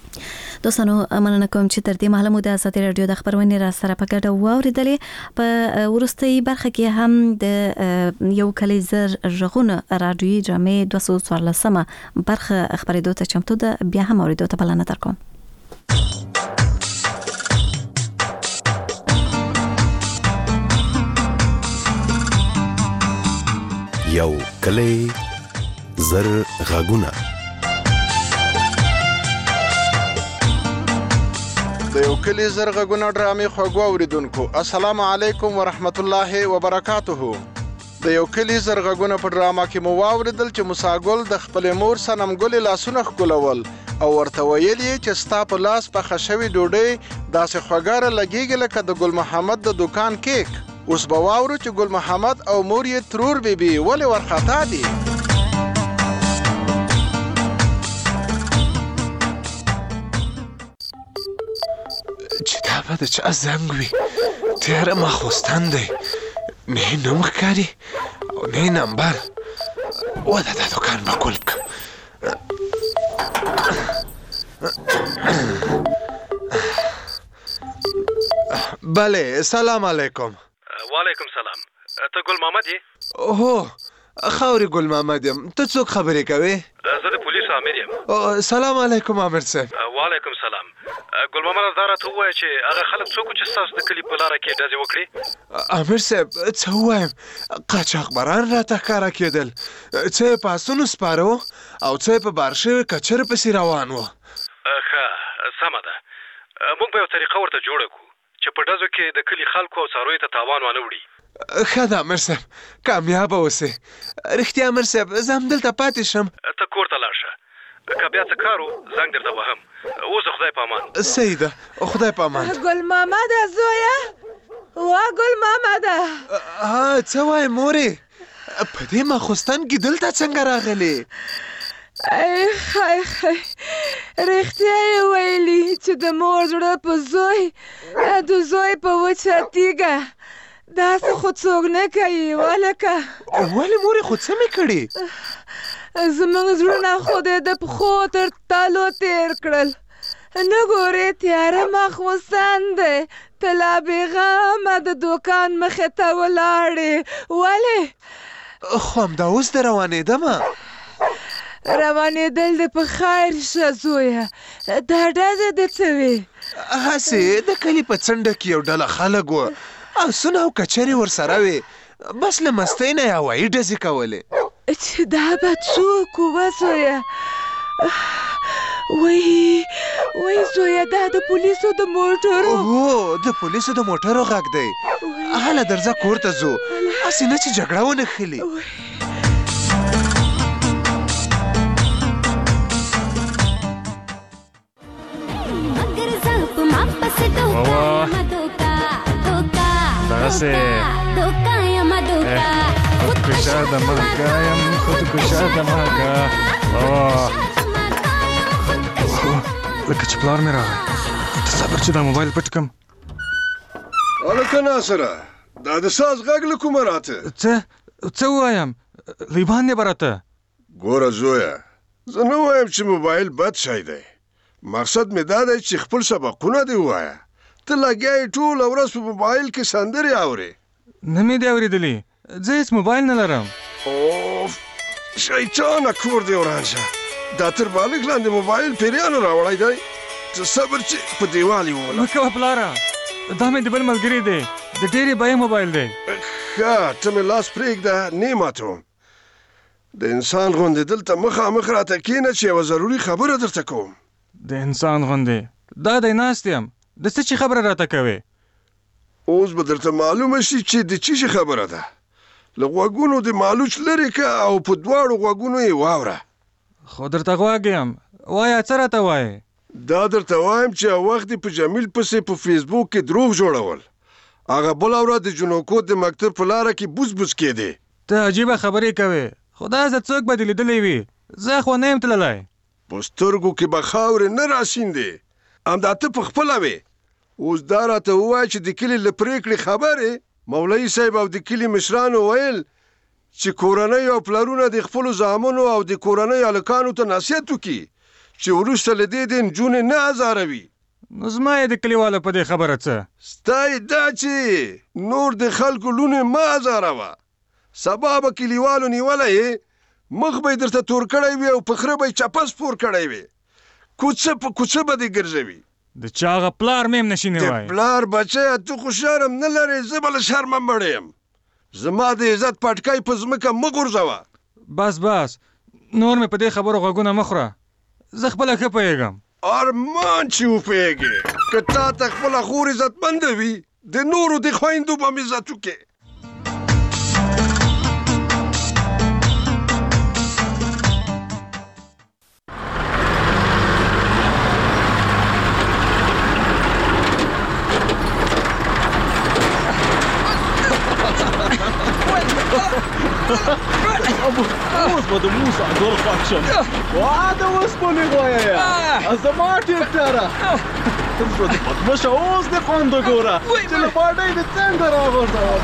دوستانو مننه کوم چې تر دې مهاله مو د ازادي رادیو د خبرونې را سره په ګډه واوریدلې. په وروستۍ برخه کې هم د یو کلی زر ژغونه رادیوي ډرامې دوه سوه څوارلسمه برخه خبرېدو ته چمتو ده، بیا هم اورېدو ته بلنه درکوم. یو کلی زر غږونه د یو کلی زر غږونه ډرامې خوږو اوریدونکو السلام علیکم ورحمت الله وبرکاته. د یو کلی زر غږونه په ډراما کې مو واوریدل چې موسی ګل د خپلې مور صنم ګلې لاسونه ښکلول او ورته ویل یې چې ستا په لاس پخه شوې ډوډۍ داسې خوږاره لګېږي لکه د ګل محمد د دوکان کیک. اوس به واورو چې ګل محمد او مور یې ترور بیبي ولې ورخطا دي. چې دا به د چا زنګ وي، تیاره ماخوستن دی، نه یې نوم ښکاري او نه یې نمبر. وده دا دوکان به کلب کړم. بله سلام علیکم. وعلیکم سلام. ته ګل محمد یې؟ هو خاورې ګل محمد یم. ته څوک خبرې کوې؟ زه د پولیسو زه امیر یم. سلام علیکم امیر صاحب. وعلیکم سلام. ګل ماما دا راته ووایه چې هغه خلک څوک چې ستاسو د کلي په لاره کې ډزې وکړي؟ امیر صاحب څه ووایم، قاچاقبران راته ښکاره کېدل، څه یې په اسونو سپاره وو او څه یې په بار شوي کچر پسې روان وو. ښه سمه ده، موږ به یو طریقه ورته جوړه کړو چې په ډزو کې د کلي خلکو او څارویو ته تاوان وانه وړي. ښه ده امیر صاحب، کامیابه اوسئ. رښتیا امیر صاحب زه همدلته پاتې شم. ته کور ته لاړ شه، که بیا څه کار و زنګ درته وهم. اوس خدای په امان. صحیح ده، خدای په امان. ګل ماما ده زویه، وا ګل ماما ده. ها څه وایې مورې، په دې ماخوستن کې دلته څنګه راغلې؟ ای خای خای، رښتیا یې ویلي چې د مور زړه په زوی، د زوی په وچه تیږه. داسې خو څوک نه کوي ولکه. ولې مورې خو څه مې کړي؟ زموږ زړونه خو دې د پښو تر تالو تېر کړل. نه ګورې تیاره ماخوستن دی، ته لا بېغمه د دوکان مخې ته ولاړې. ولې؟ خو همدا اوس د روانېدمه. روانېدل دې په خیر شه زویه، دا ډزې دې څه وې؟ هسې د کلي په څنډه کې یو ډله خلک وه، اسونه او کچرې ورسره وې، بس له مستۍ نه یې هوایي ډزې کولې. چې دا به څوک وه زویه؟ وایي وایي زویه دا د پولیسو د موټرو. هو د پولیسو د موټرو غږ دی. هله درځه کور ته ځو، هسې نه چې جګړه ونښلي. دغسې خودکشه د مهکا یم، خودکشه د مهکا. لکه چې پلار مې راغی، ته صبر چې دا موبایل پټ کړم. هلکه ناصره، دا د ساز غږ له کومه راته؟ څه څه ووایم؟ لیبان دی به راته. ګوره زویه، زه نه وایم چې موبایل بد شی دی، مقصد مې دا دی چې خپل سبقونه دې ووایه. ته لګیا یې ټوله ورځ په موبایل کې سندرې اورې. نه مې دی اورېدلي، زه هېڅ موبایل نه لرم. اوف شیطانه کور دې وران شه، دا تر بالغ لاندې موبایل پیریانو راوړی دی. ته صبر چې په دیوال یې ووله. مه کوه پلاره، دا مې د بل ملګري دی، د ډېرې بیې موبایل دی. ښه ته مې لاس پرېږده، نه یې ماتوم. د انسان غوندې دلته مخامخ راته کښېنه چې یوه ضروري خبره درته کوم. د انسان غوندې؟ دا دی ناست یم، د څه چې خبره راته کوې؟ اوس به درته معلومه شي چې د څه شي خبره ده. له غوږونو د مالوچ لرې که او په دواړو غوږونو یې واوره. خو درته غوږ یم، وایه څه راته وایې؟ دا درته وایم چې یو وخت یې په جمیل پسې په فیسبوک کې دروغ جوړول. هغه بله ورځ د جنوکو د مکتب په لاره کې بوس بوس کېدې. ته عجیبه خبرې کوې، خو داسې څوک به دې لیدلی وي، زه خو نه یم تللی. په سترګو کې به خاورې نه راشیندې، همدا ته په خپله وې. اوس دا راته ووایه چې د کلي له پرېکړې خبرې مولوي صاحب او د کلي مشرانو ویل چې کورنۍ او پلرونه د خپلو زامنو او د کورنۍ هلکانو ته نصیحت وکړي چې وروسته له دې د نجونې نه ازاروي. نو زما یې د کلیوالو په دې خبره څه؟ ستا یې دا چې نور د خلکو لونې مه ازاروه. سبا به کلیوالو نیولی یې، مخ به یې درته تور کړی وي او په خره به یې چپس پور کړی وي، کوڅه په کوڅه به دې ګرځوي. د چا هغه پلار مې هم نشي نیوی. د پلار بچیه ته خو شرم نه لرې، زه به له شرمه مړ یم. زما د عزت پټکی په ځمکه مه غورځوه. بس بس نور مې په دې خبرو غوږونه مه خوره، زه خپله ښه پوهېږم. ارمان چې وپوهېږې، که تا ته خپله خور عزتمنده وي، د نورو د خویندو به هم عزت وکړې. اوس به د موسی ګل خوښ شم. واده اوسپنې غویه زما ټیکټره زه د بدمشه اوس دې خوند وګوره چې له باډۍ دې څنګه راغورځوم.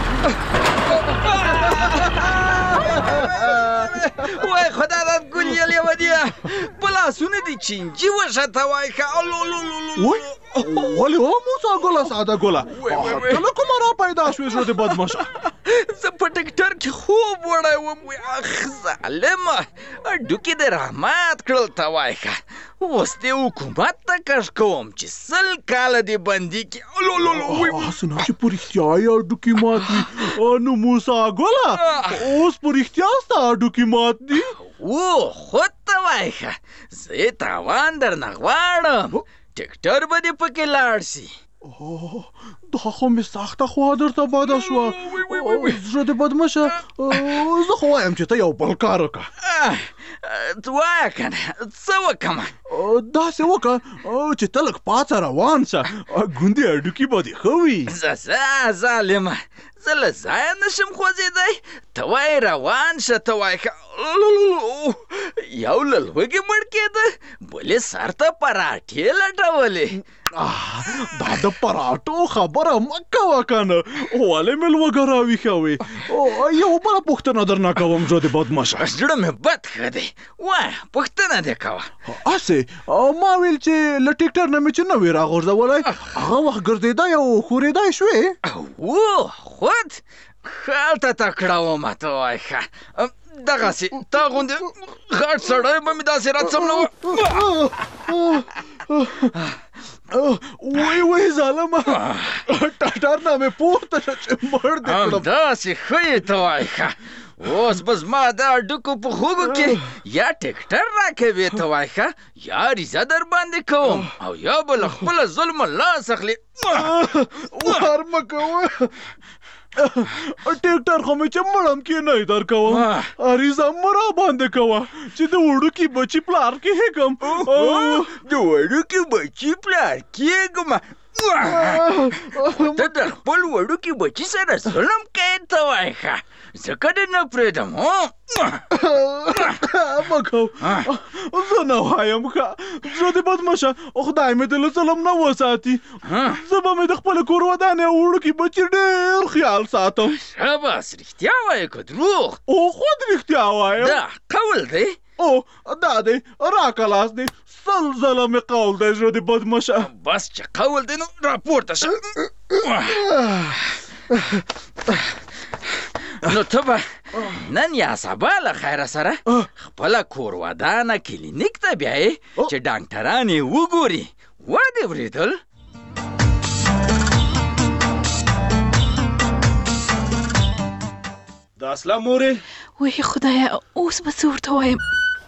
وای خدا دې ګل یې لیوه په لاسونه دې چینجي وشته وای ښه. وای ولې و موسی ګله ساده ګله ته له کومه را پیدا شوې زړه دې بدمشه؟ زه په ټکټر غټ خوب وړی وم وی اخ ظالمه ډوکې دې رحمت کړل ته وایي ښه اوس دې حکومت ته کش کوم چې سل کاله دې بندي کړي اسنه چې په رښتیا یې هډوکي مات دي نو موسی ګله اوس په رښتیا ستا هډوکي مات دي او خود ته وایي ښه زه یې تاوان درنه غواړم ټکټر به دې پکې لاړ شي دا خو مې سخته خوا درته بده شوه زړه دې بدمشه زه خو وایم چې ته یو بل کار وکړه ته وایه که نه څه وکړمه داسې وکړه چې ته لږ پاڅه روان شه ګوندې هډوکي به دې ښه وي ځه ځه ظالمه زه له ځایه نشم خوځېدی ته وایې روان شه ته وایې یو له لوږې مړ کېده بل یې سر ته پراټې لټولې دا د پراټو خبره مه کوه که نه ولې مې لوږه راویښه وې یو بله پوښتنه درنه کوم زړه دې بدمشه زړه مې بد ښه دی وایه پوښتنه دې کوه هسې ما ویل چې له ټکټر نه مې چې نه وې راغورځولی هغه وخت ګرځېدی او ښورېدی شوې او خود ښه تکړه ومه ته وایي ښه دغسې تا غوندې غټ سړی به مې داسې راڅملوه وی وی ظالمه ټټر نه مې پورته شه چې مړ دې کړم همداسې ښه یې ته وایي ښه اوس به زما د هډوکو په خوږو کې یا ټکټر راکوې ته وایي ښه یا ریزه در باندې کوم او یا به له خپله ظلمه لاس اخلې وار مه کوه ټکټر خو مې چې مړم کې نه در کوم اریزه مه را باندې کوه چې د وړوکي بچي پلار کې هېږم د وړوکي بچي پلار کېږم ته د خپل وړوکي بچي سره ظلم کوې ته وایي ښه ځکه دې نه پرېږدم مه کوه زه نه وایم ښه زړه دې بدمشه خدای مې دې له ظلم نه وساتي زه به مې د خپلې کور ودانې او وړوکي بچي ډېر خیال ساتم شاباس رښتیا وایې که دروغ او خود رښتیا وایم دا قول دی او دا دی راکه لاس دی سل ځله مې قول دی زړه دې بدمشه بس چې قول دی نو راپورته شه نو ته به نن یا سبا له خیره سره خپله کور ودانه کلینیک ته بیایې چې ډاکټران یې وګوري ودې اورېدل دا اسلام مورې وای خدایه اوس به څه ورته وایم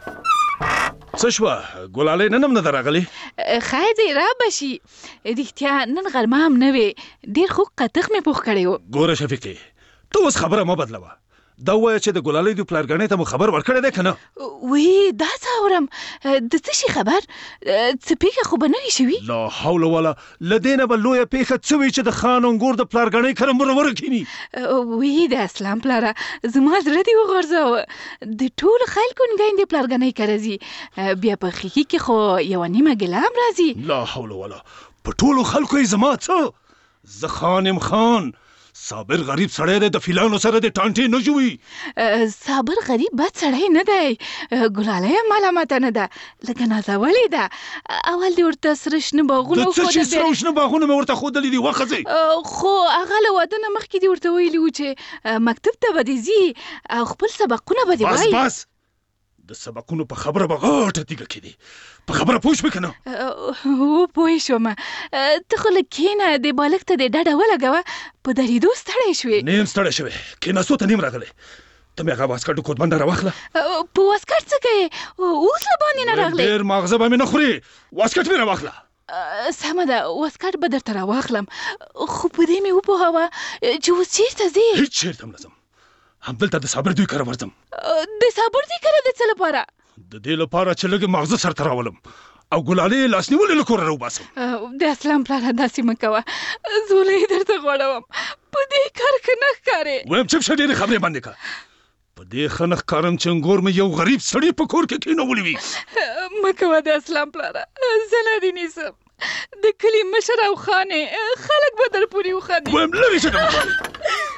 څه شوه ګلالۍ نن هم نه ده راغلې خیر دی رابه شي رښتیا نن غرمه هم نه وې ډېر خوږ قطخ مې پوخ کړی و ګوره شفیقې ته اوس خبره مه بدلوه دا ووایه چې د ګلالۍ دوی پلارګنۍ ته مو خبر ورکړی دی که نه وی دا څه اورم د څه شي خبر څه پېښه خو به نه وي شوي لا حول ولا له دې نه به لویه پېښه څه وي چې د خان انګور د پلارګنۍ کره مرور کښېني وی د اسلام پلاره زما زړه دې وغورځوه د ټولو خلکو نګیندې پلارګنۍ کره ځي بیا په خیښي کې خو یوه نیمه ګیله هم راځي لا حول ولا په ټولو خلکو یې زما څه زه خان یم خان صابر غریب سړی دی د فیلانو سره د ټانټې نه جوړي صابر غریب بد سړی نه دی ګلالۍ هم ملامته نه ده لکه نازولې ده اول دې ورته سره شنه باغونه د څه چې سره شنه باغونه مې ورته ښودلي دي وښځئ خو هغه له واده نه مخکې دې ورته ویلي وو چې مکتب ته به دې ځي او خپل سبقونه به دې وایي بس بس د سبقونو په خبره به غټه تیږه کېدې په خبره پوه شوې که نه هو پوه شوم ته خو لږ کښېنه د بالښت ته دې ډډه ولګوه په درېدو ستړی شوې نیم ستړی شوې کښېناستو ته نیم راغلی ته مې هغه واسکټ کودبنډه راواخله په واسکټ څه کوې اوس له باندې نه راغلی ډېر ماغزه به مې نه خوري واسکټ مې راواخله سمه ده واسکټ به درته راواخلم خو په دې مې وپوهوه چې اوس چېرته ځې هېڅ چېرته هم نه ځم همدلته د صابر دوی کره ورځم د صابر دوی کره د څه لپاره د دې لپاره چې لږ ماغزه سرته راولم او ګلالۍ لاسنیولې له کوره راوباسم د اسلام پلاره داسې مه کوه زوله یې درته غوړوم په دې کار ښه نه ښکارې ویم چپ شه ډېرې خبرې بندې کړه په دې ښه نه ښکارم چې انګور مې یو غریب سړي په کور کې کښېنولي وي مه کوه د اسلام پلاره زه نه دې نیسم د کلي مشر او خانې خلک به در پورې وخاندي ویم لرې شه د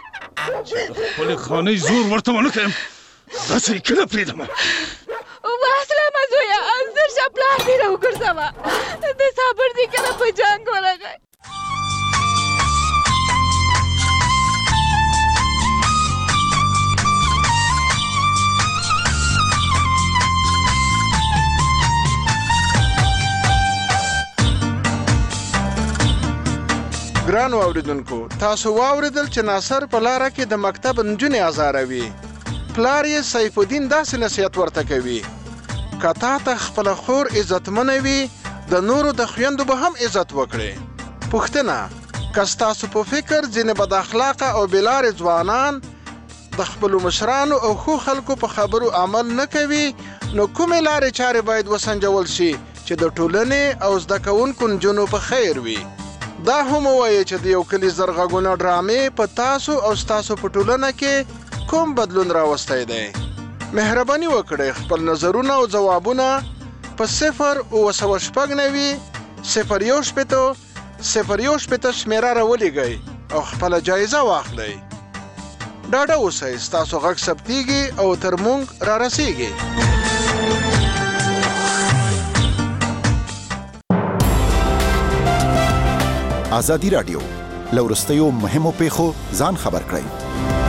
چې د خپلې خانۍ زور ورته ونه کړم داسې یې کله پرېږدمه واسلامه زویه زر شه پلار دې راوګرځوه د صابر دې کله په جنګ ورغی ګران اوریدونکو تاسو واوریدل چې ناصر په لار کې د مکتب نجونې ازاروي. پلار یې سیف الدین داسې نصیحت ورته کوي کته ته خپل خور عزتمنه وي د نورو د خويندو به هم عزت وکړي. پښتنه کستاسو په فکر ځینې بد اخلاقه او بلار ځوانان د خپل مشرانو او خو خلکو په خبرو عمل نه کوي نو کومې لارې چارې باید وسنجول شي چې د ټولنې او زده کوونکو نجونو په خیر وي. دا هم وایي چې د یو کلی زرغونه ډرامې په تاسو او تاسو په ټولنه کې کوم بدلون راوستی دی. مهرباني وکړئ خپل نظرونه او ځوابونه په صفر اوه سوه شپږ نوي صفر یو شپېته صفر یو شپېته شمېره راولېږئ او خپله جایزه واخلئ. ډاډه اوسئ ستاسو غږ ثبتېږي او تر موږ را رسېږي. ازادي راډیو له وروستیو مهمو پیښو ځان خبر کړئ.